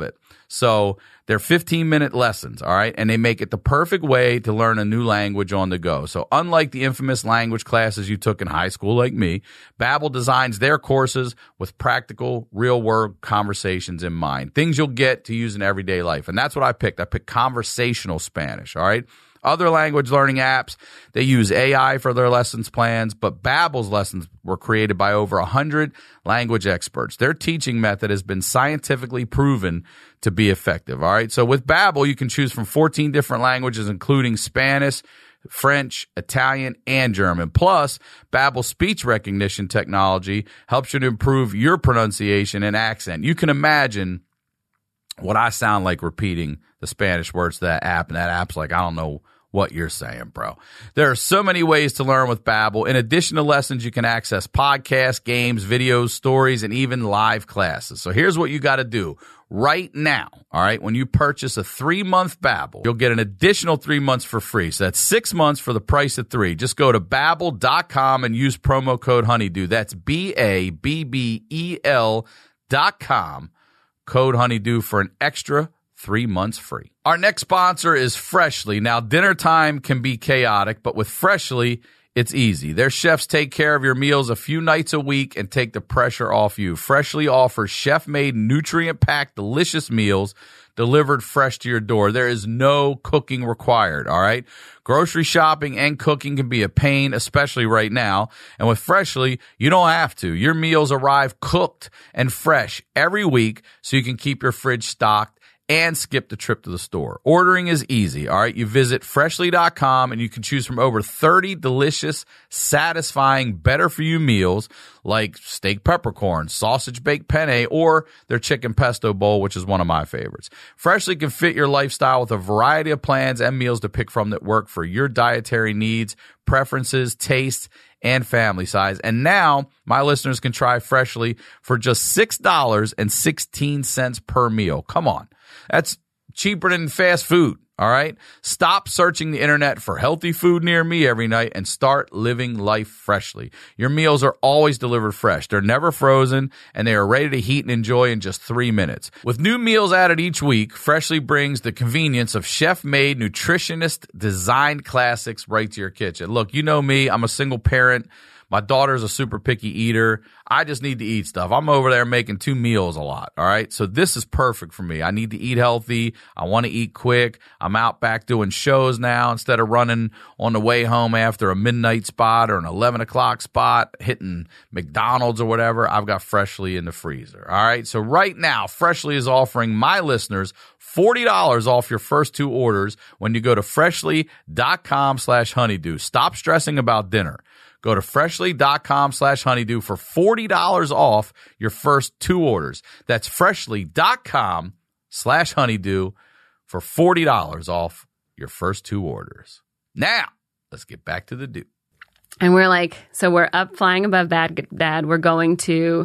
So they're fifteen-minute lessons, all right? And they make it the perfect way to learn a new language on the go. So unlike the infamous language classes you took in high school like me, Babbel designs their courses with practical, real-world conversations in mind, things you'll get to use in everyday life. And that's what I picked. I picked conversational Spanish, all right? Other language learning apps, they use A I for their lessons plans, but Babbel's lessons were created by over one hundred language experts. Their teaching method has been scientifically proven to be effective, all right? So with Babbel, you can choose from fourteen different languages, including Spanish, French, Italian, and German. Plus, Babbel's speech recognition technology helps you to improve your pronunciation and accent. You can imagine what I sound like repeating the Spanish words to that app, and that app's like, I don't know what you're saying, bro. There are so many ways to learn with Babbel. In addition to lessons, you can access podcasts, games, videos, stories, and even live classes. So here's what you got to do right now, all right? When you purchase a three-month Babbel, you'll get an additional three months for free. So that's six months for the price of three. Just go to Babbel dot com and use promo code Honeydew. That's B A B B E L dot com, code Honeydew for an extra three months free. Our next sponsor is Freshly. Now, dinner time can be chaotic, but with Freshly, it's easy. Their chefs take care of your meals a few nights a week and take the pressure off you. Freshly offers chef-made, nutrient-packed, delicious meals delivered fresh to your door. There is no cooking required, all right? Grocery shopping and cooking can be a pain, especially right now. And with Freshly, you don't have to. Your meals arrive cooked and fresh every week so you can keep your fridge stocked and skip the trip to the store. Ordering is easy, all right? You visit freshly dot com and you can choose from over thirty delicious, satisfying, better-for-you meals like steak peppercorn, sausage baked penne, or their chicken pesto bowl, which is one of my favorites. Freshly can fit your lifestyle with a variety of plans and meals to pick from that work for your dietary needs, preferences, tastes, and family size. And now my listeners can try Freshly for just six dollars and sixteen cents per meal. Come on. That's cheaper than fast food, all right? Stop searching the internet for healthy food near me every night and start living life freshly. Your meals are always delivered fresh. They're never frozen, and they are ready to heat and enjoy in just three minutes. With new meals added each week, Freshly brings the convenience of chef-made, nutritionist-designed classics right to your kitchen. Look, you know me. I'm a single parent. My daughter's a super picky eater. I just need to eat stuff. I'm over there making two meals a lot, all right? So this is perfect for me. I need to eat healthy. I want to eat quick. I'm out back doing shows now instead of running on the way home after a midnight spot or an eleven o'clock spot, hitting McDonald's or whatever. I've got Freshly in the freezer, all right? So right now, Freshly is offering my listeners forty dollars off your first two orders when you go to freshly dot com slash honeydew. Stop stressing about dinner. Go to freshly dot com slash honeydew for forty dollars off your first two orders. That's freshly dot com slash honeydew for forty dollars off your first two orders. Now, let's get back to the do. And we're like, so we're up flying above Baghdad. We're going to,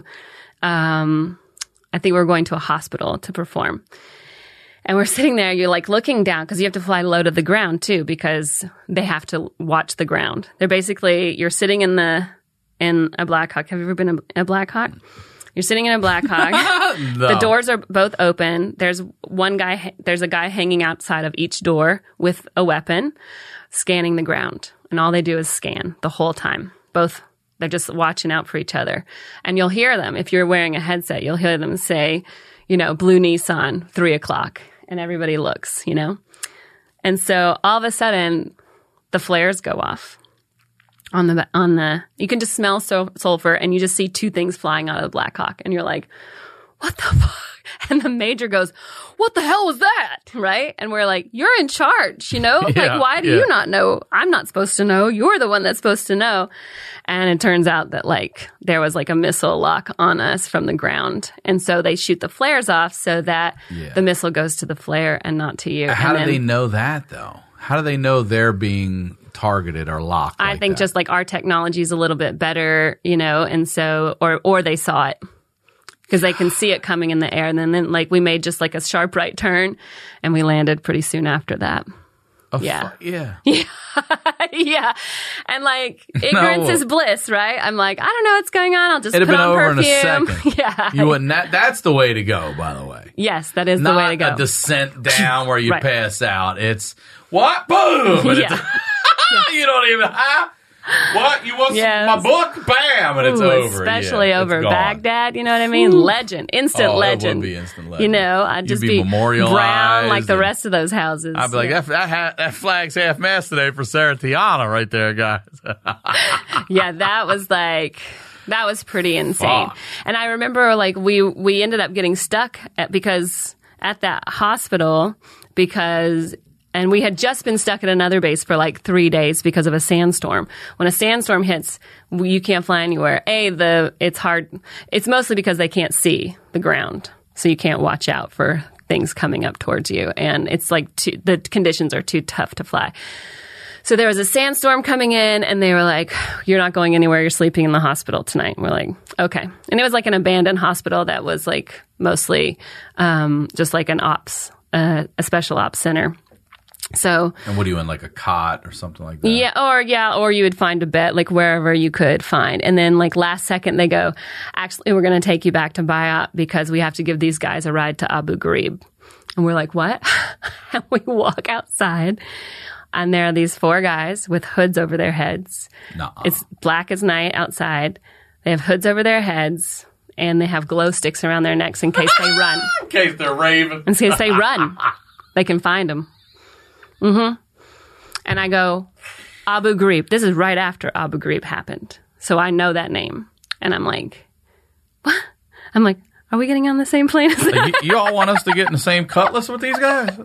um, I think we're going to a hospital to perform. And we're sitting there, you're like looking down because you have to fly low to the ground too because they have to watch the ground. They're basically, you're sitting in the, in a Black Hawk. Have you ever been in a Black Hawk? You're sitting in a Black Hawk. No. The doors are both open. There's one guy, there's a guy hanging outside of each door with a weapon, scanning the ground. And all they do is scan the whole time. Both, they're just watching out for each other. And you'll hear them, if you're wearing a headset, you'll hear them say, you know, blue Nissan, three o'clock. And everybody looks, you know? And so all of a sudden, the flares go off on the, on the, you can just smell so, sulfur and you just see two things flying out of the Black Hawk. And you're like, what the fuck? And the major goes, what the hell was that? Right? And we're like, you're in charge, you know? Yeah, like, why do yeah. you not know? I'm not supposed to know. You're the one that's supposed to know. And it turns out that like there was like a missile lock on us from the ground. And so they shoot the flares off so that Yeah. the missile goes to the flare and not to you. How And do then they know that, though? How do they know they're being targeted or locked I like think that? just like our technology is a little bit better, you know, and so, or, or they saw it. Because they can see it coming in the air. And then, then, like, we made just like a sharp right turn and we landed pretty soon after that. Oh, yeah. fu- yeah. Yeah. Yeah. And like, ignorance No. is bliss, right? I'm like, I don't know what's going on. I'll just It'd put have been on over perfume. in a second. Yeah. You wouldn't. That, that's the way to go, by the way. Yes, that is Not the way to go. a descent down where you Right. pass out. It's what? Boom! And Yeah. it's, you don't even. Huh? What? You want Yes. some, my book? Bam! And it's Ooh, over. especially Yeah, over it's gone. Baghdad, you know what I mean? Legend, instant Oh, it legend. would be instant legend. You know, I'd You'd just be be, memorialized brown like the and- rest of those houses. I'd be like, yeah. that, that, ha- that flag's half mast today for Sarah Tiana right there, guys. Yeah, that was like that was pretty insane. Fuck. And I remember like we we ended up getting stuck at, because at that hospital because and we had just been stuck at another base for like three days because of a sandstorm. When a sandstorm hits, you can't fly anywhere. A, the it's hard. It's mostly because they can't see the ground, so you can't watch out for things coming up towards you, and it's like too, the conditions are too tough to fly. So there was a sandstorm coming in, and they were like, "You're not going anywhere. You're sleeping in the hospital tonight." And we're like, "Okay." And it was like an abandoned hospital that was like mostly um, just like an ops, uh, a special ops center. So And what are you in, like a cot or something like that? yeah, or yeah, or you would find a bed like wherever you could find, and then like last second they go, "Actually, we're going to take you back to Bayat because we have to give these guys a ride to Abu Ghraib." And we're like, "What?" And we walk outside. And there are these four guys with hoods over their heads. Nuh-uh. It's black as night outside. They have hoods over their heads, and they have glow sticks around their necks in case they run. In case they're raving. In case they run, they can find them. Mm-hmm. And I go, Abu Ghraib. This is right after Abu Ghraib happened. So I know that name. And I'm like, what? I'm like, are we getting on the same plane as them? Like, you, you all want us to get in the same cutlass with these guys?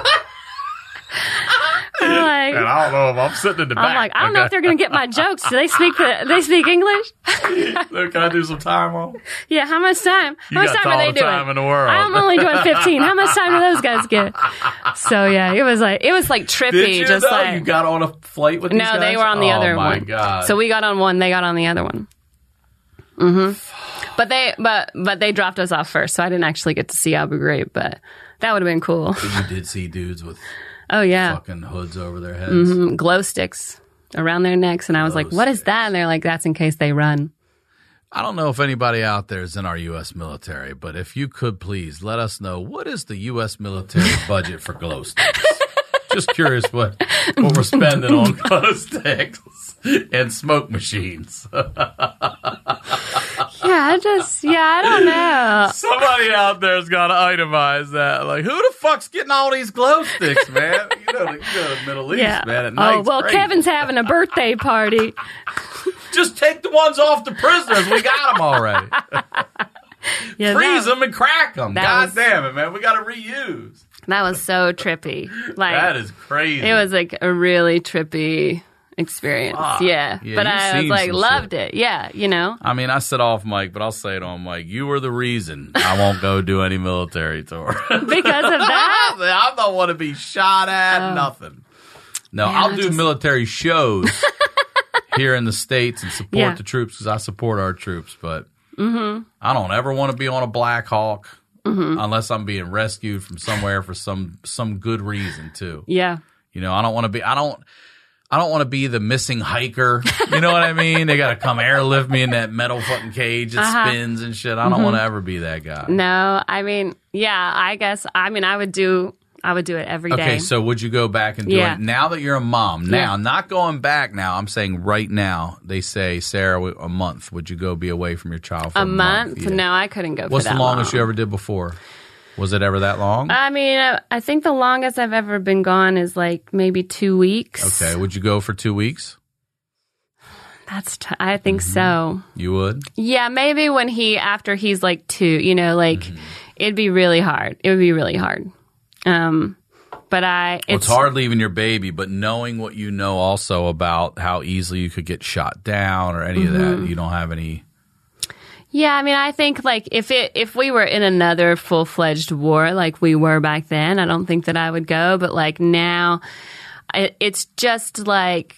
I'm like, And I don't know if I'm sitting in the back. I'm like, I don't know if they're going to get my jokes. Do they speak the, they speak English? Can I do some time on? Yeah, how much time? You How much got time all are they the doing? time in the world. I'm only doing fifteen. How much time do those guys get? So yeah, it was like it was like trippy, Did you just know like you got on a flight with these no, guys? they were on the oh, other my one. God. So we got on one, they got on the other one. Mm-hmm. But they but but they dropped us off first, so I didn't actually get to see Abu Ghraib, but that would have been cool. But you did see dudes with Oh yeah, fucking hoods over their heads. mm-hmm. Glow sticks around their necks, and I was Glow like, "What is that?" And they're like, "That's in case they run." I don't know if anybody out there is in our U S military, but if you could please let us know, what is the U S military budget for glow sticks? Just curious what, what we're spending on glow sticks and smoke machines. Yeah, I just yeah, I don't know. Somebody out there's got to itemize that. Like, who the fuck's getting all these glow sticks, man? You know, you go to the Middle East, Yeah. man. At night, Oh it's well, crazy. Kevin's having a birthday party. Just take the ones off the prisoners. We got them already. Yeah, Freeze that, them and crack them. that God was- damn it, man. We got to reuse. that was so trippy. Like That is crazy. it was like a really trippy experience. Fuck. Yeah. Yeah, But you've I was seen like some loved shit. it. Yeah, you know. I mean, I said off mic, but I'll say it on mic. You were the reason I won't go do any military tour. Because of that. I don't want to be shot at, Oh. nothing. No, Man, I'll I do just- military shows here in the States and support Yeah. the troops because I support our troops. But mm-hmm. I don't ever want to be on a Black Hawk Mm-hmm. unless I'm being rescued from somewhere for some some good reason too. Yeah. You know, I don't want to be. I don't. I don't want to be the missing hiker. You know what I mean? They got to come airlift me in that metal fucking cage that Uh-huh. spins and shit. I don't want to ever be that guy. No, I mean, yeah, I guess I mean I would do I would do it every day. Okay, so would you go back and do Yeah. it now that you're a mom? Now, Yeah. not going back now. I'm saying right now. They say, Sarah, a month. Would you go be away from your child for a, a month? Yeah. No, I couldn't go What's for that the longest long. you ever did before? Was it ever that long? I mean, I, I think the longest I've ever been gone is like maybe two weeks. Okay, would you go for two weeks? That's t- I think Mm-hmm. so. You would? Yeah, maybe when he after he's like two, you know, like Mm-hmm. it'd be really hard. It would be really hard. Um, but I Well, it's hard leaving your baby, but knowing what you know also about how easily you could get shot down or any of Mm-hmm. that, you don't have any. Yeah, I mean, I think like if it if we were in another full fledged war like we were back then, I don't think that I would go. But like now, it, it's just like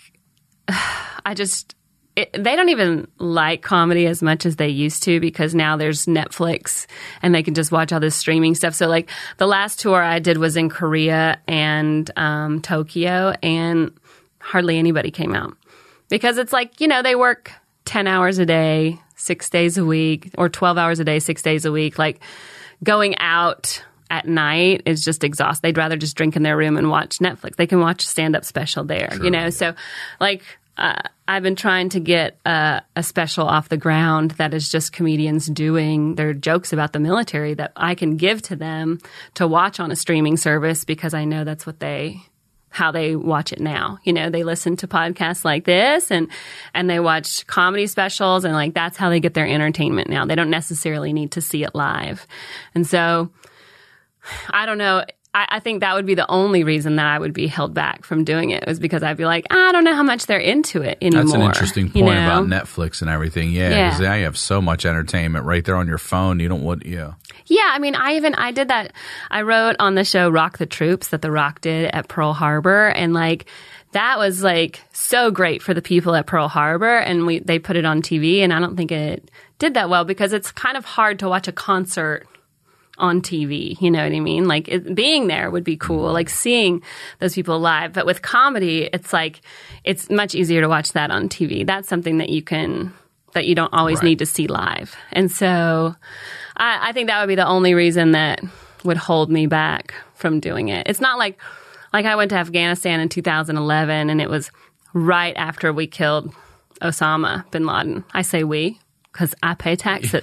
I just it, they don't even like comedy as much as they used to because now there's Netflix and they can just watch all this streaming stuff. So like the last tour I did was in Korea and um, Tokyo, and hardly anybody came out. Because it's like, you know, they work ten hours a day, six days a week, or twelve hours a day, six days a week. Like, going out at night is just exhausting. They'd rather just drink in their room and watch Netflix. They can watch a stand-up special there, True. you know? So, like, uh, I've been trying to get uh, a special off the ground that is just comedians doing their jokes about the military that I can give to them to watch on a streaming service, because I know that's what they... how they watch it now. You know, they listen to podcasts like this and, and they watch comedy specials, and like, that's how they get their entertainment now. They don't necessarily need to see it live. And so I don't know. I, I think that would be the only reason that I would be held back from doing it, was because I'd be like, I don't know how much they're into it anymore. That's an interesting point, you know? About Netflix and everything. Yeah. Yeah. Because now you have so much entertainment right there on your phone. You don't want, yeah. Yeah, I mean, I even, I did that. I wrote on the show Rock the Troops that The Rock did at Pearl Harbor. And like, that was like so great for the people at Pearl Harbor. And we, they put it on T V, and I don't think it did that well, because it's kind of hard to watch a concert on T V. You know what I mean? Like, it, being there would be cool, like seeing those people live. But with comedy, it's like, it's much easier to watch that on T V. That's something that you can, that you don't always right. need to see live. And so I, I think that would be the only reason that would hold me back from doing it. It's not like, like I went to Afghanistan in two thousand eleven, and it was right after we killed Osama bin Laden. I say we, because I pay taxes.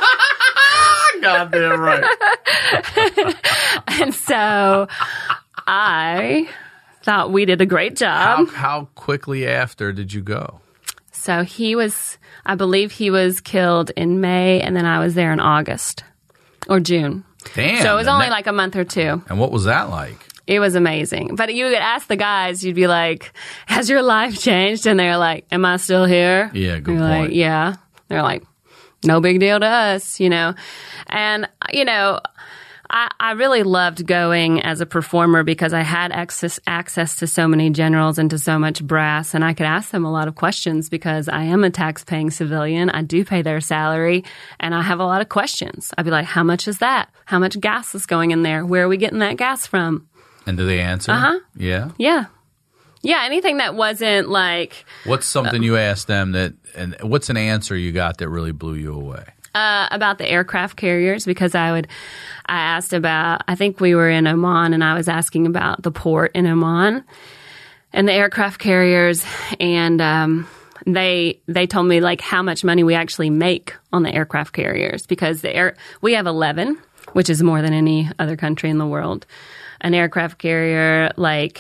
Goddamn right. And so I thought we did a great job. How, how quickly after did you go? So he was, I believe he was killed in May, and then I was there in August or June. Damn. So it was only that, like a month or two. And what was that like? It was amazing. But you would ask the guys, you'd be like, has your life changed? And they're like, am I still here? Yeah, good You're point. Like, yeah. They're like, no big deal to us, you know. And, you know, I, I really loved going as a performer because I had access, access to so many generals and to so much brass, and I could ask them a lot of questions because I am a tax-paying civilian. I do pay their salary, and I have a lot of questions. I'd be like, how much is that? How much gas is going in there? Where are we getting that gas from? And do they answer? Uh-huh. Yeah? Yeah. Yeah, anything that wasn't like... What's something you asked them that, and what's an answer you got that really blew you away? Uh, about the aircraft carriers, because I would, I asked about, I think we were in Oman, and I was asking about the port in Oman and the aircraft carriers, and um, they they told me like how much money we actually make on the aircraft carriers, because the air we have eleven, which is more than any other country in the world. An aircraft carrier like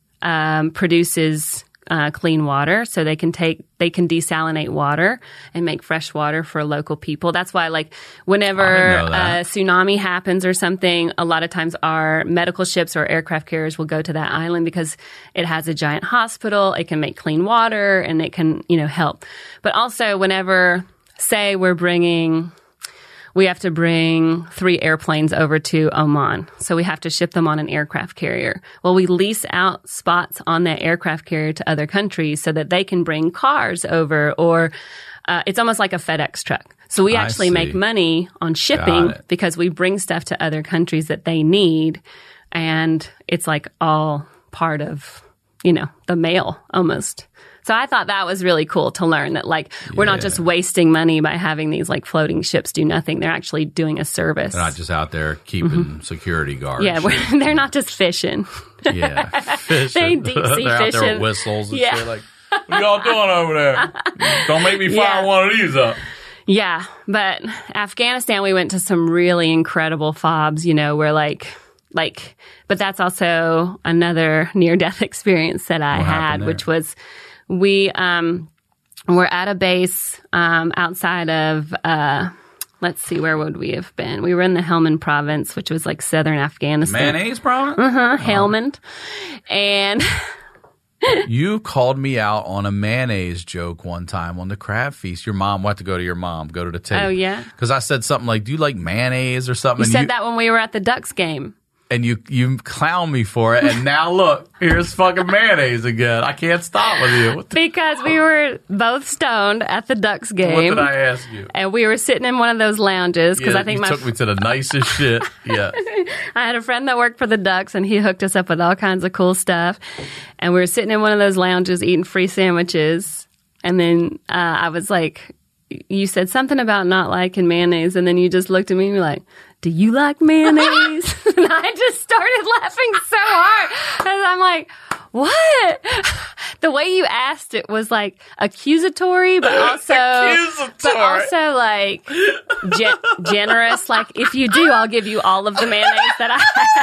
um, produces Uh, clean water, so they can take they can desalinate water and make fresh water for local people. That's why, like, whenever a tsunami happens or something, a lot of times our medical ships or aircraft carriers will go to that island because it has a giant hospital. It can make clean water and it can, you know, help. But also, whenever, say, we're bringing. We have to bring three airplanes over to Oman. So we have to ship them on an aircraft carrier. Well, we lease out spots on that aircraft carrier to other countries so that they can bring cars over, or uh, it's almost like a FedEx truck. So we actually make money on shipping because we bring stuff to other countries that they need. And it's like all part of, you know, the mail almost. So I thought that was really cool to learn that, like, we're yeah. not just wasting money by having these, like, floating ships do nothing. They're actually doing a service. They're not just out there keeping mm-hmm. security guards. Yeah, we're, they're not just fishing. Yeah, fishing. They deep sea they're fishing. Out there with whistles and yeah. shit. Like, what y'all doing over there? Don't make me fire yeah. one of these up. Yeah, but Afghanistan, we went to some really incredible fobs, you know, where, like... Like, but that's also another near-death experience that I what had, which was we um, were at a base um, outside of, uh, let's see, where would we have been? We were in the Helmand province, which was like southern Afghanistan. Mayonnaise province? Uh-huh, Helmand. Oh. And... You called me out on a mayonnaise joke one time on the crab feast. Your mom, we'll have to go to your mom, go to the tape. Oh, yeah? Because I said something like, do you like mayonnaise or something? You and said you, that when we were at the Ducks game. and you you clown me for it, and now look, here's fucking mayonnaise again. I can't stop with you. What the Because we were both stoned at the Ducks game. What did I ask you? And we were sitting in one of those lounges because Yeah, I think you my took me to the nicest shit. Yeah. I had a friend that worked for the Ducks, and he hooked us up with all kinds of cool stuff. And we were sitting in one of those lounges eating free sandwiches. And then uh, I was like, you said something about not liking mayonnaise, and then you just looked at me and you were like, do you like mayonnaise? And I just started laughing so hard. And I'm like, what? The way you asked it was like accusatory, but also, Accusatory. but also like gen- generous. Like, if you do, I'll give you all of the mayonnaise that I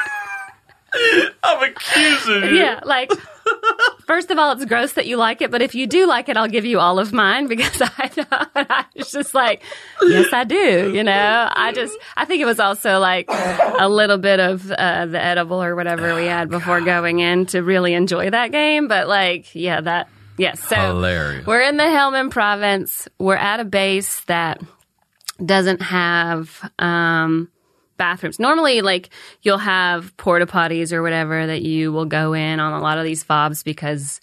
have. I'm accusing you. Yeah, like, first of all, it's gross that you like it, but if you do like it, I'll give you all of mine because I know. And I was just like, yes, I do. You know, I just, I think it was also like a little bit of uh, the edible or whatever we had before going in to really enjoy that game. But like, yeah, that, yes. Yeah, so Hilarious. We're in the Helmand province. We're at a base that doesn't have, um, bathrooms. Normally, like, you'll have porta potties or whatever that you will go in on a lot of these fobs because,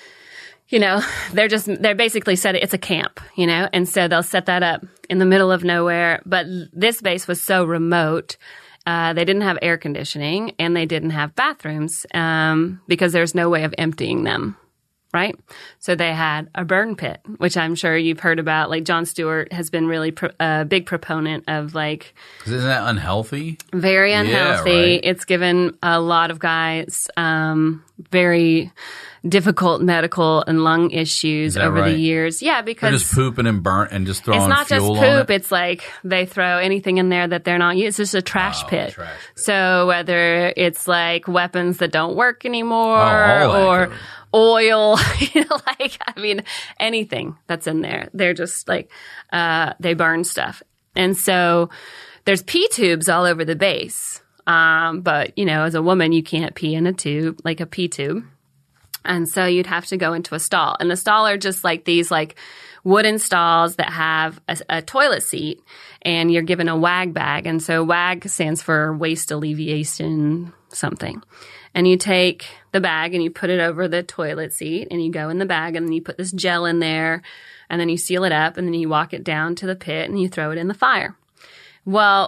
you know, they're just, they're basically set, it's a camp, you know, and so they'll set that up in the middle of nowhere. But this base was so remote, uh, they didn't have air conditioning and they didn't have bathrooms um, because there's no way of emptying them. Right? So they had a burn pit, which I'm sure you've heard about. Like, Jon Stewart has been really pro- a big proponent of, like... Isn't that unhealthy? Very unhealthy. Yeah, right. It's given a lot of guys um, very difficult medical and lung issues over right? the years. Yeah, because... They're just pooping and burnt and just throwing it's not just fuel poop. on it? It's like they throw anything in there that they're not using. It's just a trash Oh, pit. trash pit. So whether it's like weapons that don't work anymore Oh, all that or... goes. oil, you know, like, I mean, anything that's in there. They're just like, uh, they burn stuff. And so there's pee tubes all over the base. Um, but, you know, as a woman, you can't pee in a tube, like a pee tube. And so you'd have to go into a stall. And the stall are just like these, like, wooden stalls that have a, a toilet seat, and you're given a WAG bag. And so WAG stands for waste alleviation something. And you take the bag and you put it over the toilet seat and you go in the bag and then you put this gel in there and then you seal it up and then you walk it down to the pit and you throw it in the fire. Well,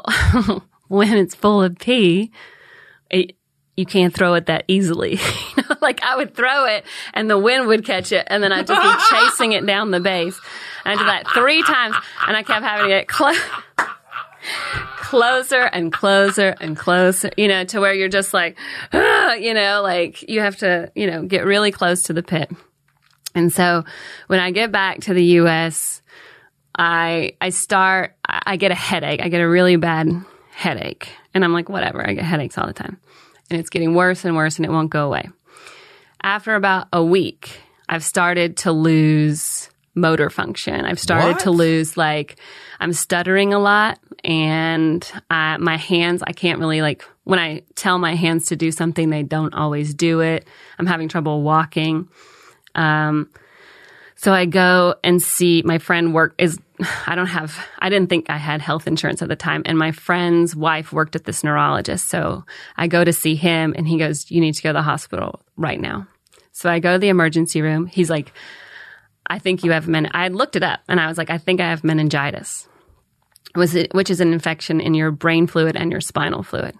when it's full of pee, it, you can't throw it that easily. You know, like, I would throw it and the wind would catch it and then I'd just be chasing it down the base. And I did that three times and I kept having to get close. Closer and closer and closer, you know, to where you're just like, ah, you know, like you have to, you know, get really close to the pit. And so when I get back to the U S, I I start, I get a headache. I get a really bad headache. And I'm like, whatever, I get headaches all the time. And it's getting worse and worse and it won't go away. After about a week, I've started to lose motor function. I've started What? to lose, like, I'm stuttering a lot and I, my hands, I can't really, like, when I tell my hands to do something, they don't always do it. I'm having trouble walking. Um, so I go and see my friend work is, I don't have, I didn't think I had health insurance at the time. And my friend's wife worked at this neurologist. So I go to see him and he goes, you need to go to the hospital right now. So I go to the emergency room. He's like, I think you have men. I had looked it up and I was like, I think I have meningitis, was it, which is an infection in your brain fluid and your spinal fluid.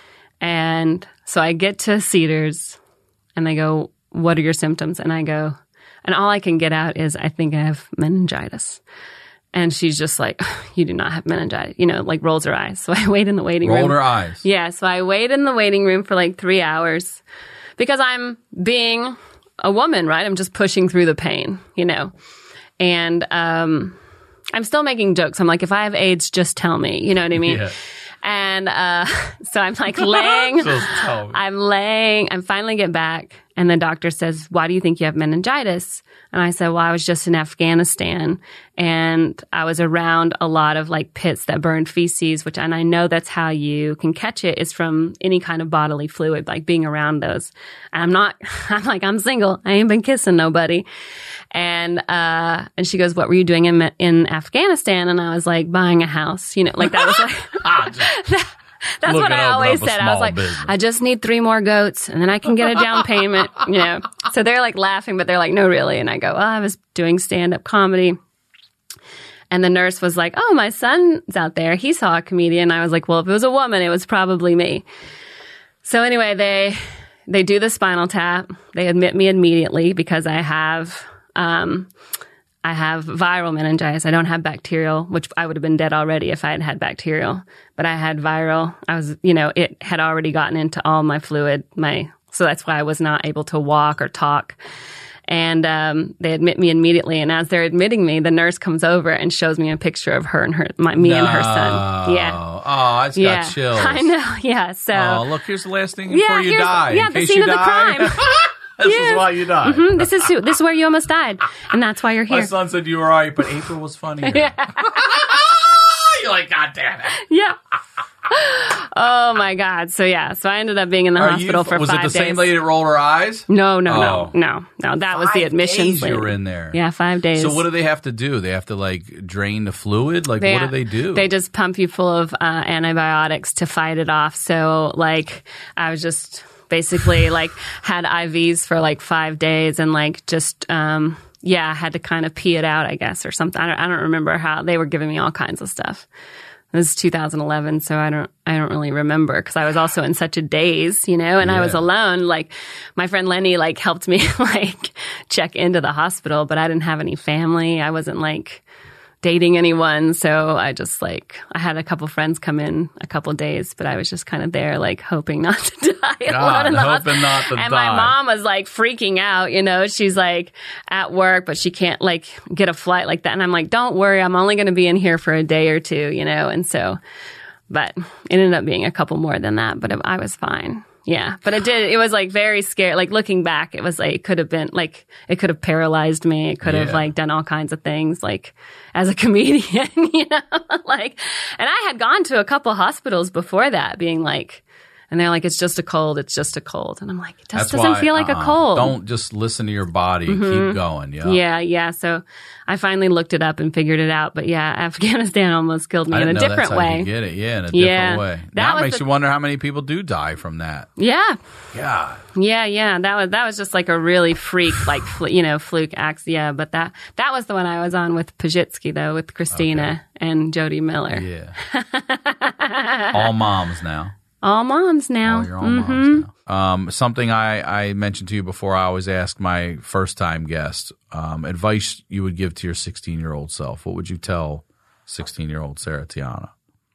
And so I get to Cedars and they go, what are your symptoms? And I go, and all I can get out is, I think I have meningitis. And she's just like, you do not have meningitis, you know, like rolls her eyes. So I wait in the waiting room. Rolled her eyes. Yeah. So I wait in the waiting room for like three hours because I'm being a woman, right? I'm just pushing through the pain, you know, and, um, I'm still making jokes. I'm like, if I have AIDS, just tell me, you know what I mean? Yeah. And, uh, so I'm like laying, Just tell me. I'm laying, I finally get back and the doctor says, why do you think you have meningitis? And I said, well, I was just in Afghanistan and I was around a lot of like pits that burned feces, which, and I know that's how you can catch it is from any kind of bodily fluid, like being around those. And I'm not, I'm like, I'm single. I ain't been kissing nobody. And, uh, and she goes, what were you doing in, in Afghanistan? And I was like, buying a house, you know, like that was like, Ah, just- that, That's Looking what I to open always up a said. I was small like, business. I just need three more goats and then I can get a down payment, you know. So they're like laughing, but they're like, no, really. And I go, well, I was doing stand-up comedy. And the nurse was like, oh, my son's out there. He saw a comedian. I was like, well, if it was a woman, it was probably me. So anyway, they they do the spinal tap. They admit me immediately because I have um, I have viral meningitis. I don't have bacterial, which I would have been dead already if I had had bacterial. But I had viral. I was, you know, it had already gotten into all my fluid. My so that's why I was not able to walk or talk. And um, they admit me immediately. And as they're admitting me, the nurse comes over and shows me a picture of her and her, my, me no. and her son. Yeah. Oh, it's yeah. got chills. I know. Yeah. So. Oh, look, here's the last thing Yeah, before you here's- die. yeah, in the case scene you of the die. crime. This Yes. is why you died. Mhm, this is this is where you almost died, and that's why you're My here. son said you were all right, but April was funnier. Yeah. You're like, God damn it. Yeah. Oh my God. So yeah. So I ended up being in the Are hospital you, for was five it the days. same lady that rolled her eyes? No, no, Oh. no, no, no. That was the Five admissions days lady. you were in there. Yeah, five days. So what do they have to do? They have to like drain the fluid? Like They- what do they do? They just pump you full of uh, antibiotics to fight it off. So like I was just basically like had I Vs for like five days and like just um yeah, I had to kind of pee it out, I guess, or something. I don't, I don't remember how they were giving me all kinds of stuff. It was two thousand eleven, so I don't I don't really remember because I was also in such a daze, you know, and I was Yeah. alone. Like my friend Lenny like helped me like check into the hospital, but I didn't have any family. I wasn't like dating anyone, so I just like I had a couple friends come in a couple days, but I was just kind of there like hoping not to die alone God, in the hoping hospital. not to and die. my mom was like freaking out, you know, she's like at work, but she can't like get a flight like that. And I'm like, don't worry, I'm only going to be in here for a day or two, you know. And so, but it ended up being a couple more than that, but I was fine. Yeah, but it did. It was like very scary. Like looking back, it was like it could have been like it could have paralyzed me. It could have Yeah. like done all kinds of things. Like as a comedian, you know, like. And I had gone to a couple hospitals before that, being like, and they're like, it's just a cold. It's just a cold, and I'm like, it just That's doesn't why, feel like uh-uh. a cold. Don't just listen to your body. Keep going. Yeah. Yeah, yeah. So I finally looked it up and figured it out. But yeah, Afghanistan almost killed me I in a didn't know different that's how way. you get it. Yeah, in a Yeah. different way. That Now was it makes the- you wonder how many people do die from that. Yeah. God. Yeah, yeah, that was that was just like a really freak, like fl- you know, fluke acts. Yeah, but that that was the one I was on with Pajitsky though, with Christina and Jody Miller. Yeah. All moms now. All moms now. All your own Mhm. moms now. Um, something I, I mentioned to you before, I always ask my first time guest, um, advice you would give to your sixteen year old self. What would you tell sixteen year old Sarah Tiana?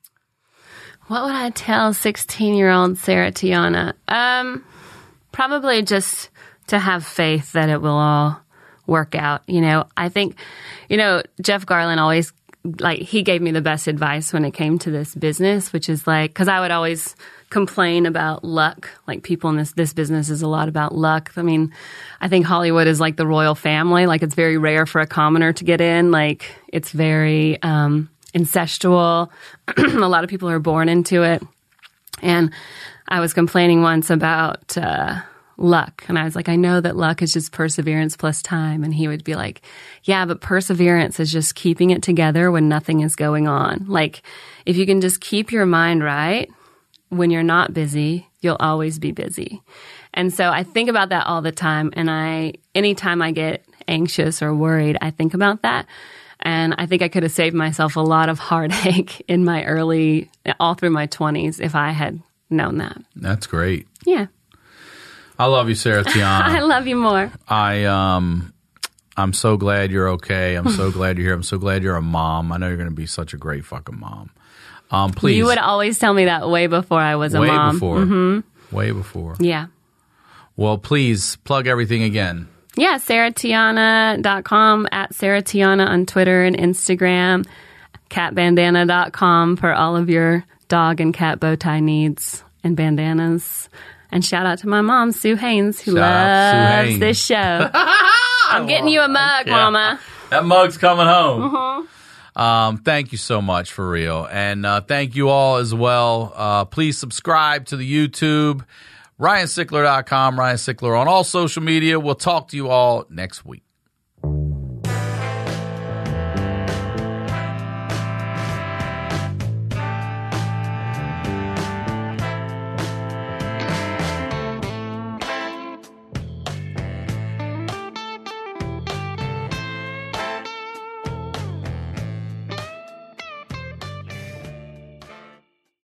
What would I tell sixteen-year-old Sarah Tiana? Um, probably just to have faith that it will all work out. You know, I think, you know, Jeff Garland always, like, he gave me the best advice when it came to this business, which is like, because I would always complain about luck. Like, people in this, this business is a lot about luck. I mean, I think Hollywood is like the royal family. Like, it's very rare for a commoner to get in. Like, it's very, um, incestual. A lot of people are born into it. And I was complaining once about uh, luck. And I was like, I know that luck is just perseverance plus time. And he would be like, yeah, but perseverance is just keeping it together when nothing is going on. Like, if you can just keep your mind right when you're not busy, you'll always be busy. And so I think about that all the time. And I, anytime I get anxious or worried, I think about that. And I think I could have saved myself a lot of heartache in my early, all through my twenties if I had known that. That's great. Yeah. I love you, Sarah Tiana. I love you more. I um, I'm so glad you're okay. I'm so glad you're here. I'm so glad you're a mom. I know you're going to be such a great fucking mom. Um, please, You would always tell me that way before I was a way mom. before, Mm-hmm. way before. Yeah. Well, please plug everything again. Yeah, sarah tiana dot com, at Sarah Tiana on Twitter and Instagram, cat bandana dot com for all of your dog and cat bow tie needs and bandanas. And shout out to my mom, Sue Haynes, who Shout out Sue loves Haynes. this show. I'm getting you a mug, Yeah. Mama. That mug's coming home. Um, thank you so much, for real. And uh, thank you all as well. Uh, please subscribe to the YouTube, ryan sickler dot com, Ryan Sickler on all social media. We'll talk to you all next week.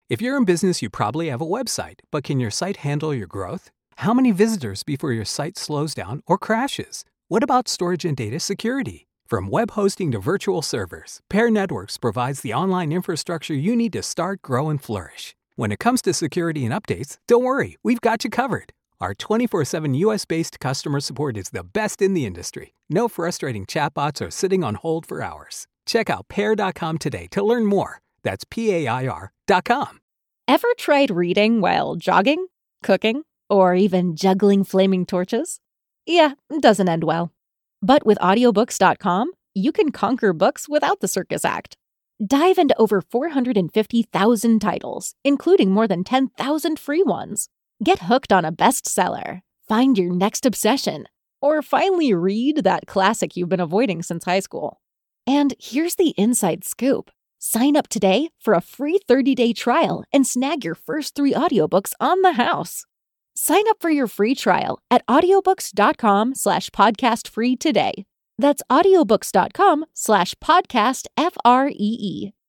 If you're in business, you probably have a website, but can your site handle your growth? How many visitors before your site slows down or crashes? What about storage and data security? From web hosting to virtual servers, Pair Networks provides the online infrastructure you need to start, grow, and flourish. When it comes to security and updates, don't worry, we've got you covered. Our twenty-four seven U S-based customer support is the best in the industry. No frustrating chatbots or sitting on hold for hours. Check out pair dot com today to learn more. That's P A I R dot com. Ever tried reading while jogging, cooking, or even juggling flaming torches? Yeah, it doesn't end well. But with audiobooks dot com, you can conquer books without the circus act. Dive into over four hundred fifty thousand titles, including more than ten thousand free ones. Get hooked on a bestseller, find your next obsession, or finally read that classic you've been avoiding since high school. And here's the inside scoop. Sign up today for a free thirty-day trial and snag your first three audiobooks on the house. Sign up for your free trial at audiobooks dot com slash podcast free today. That's audiobooks dot com slash podcast F R E E.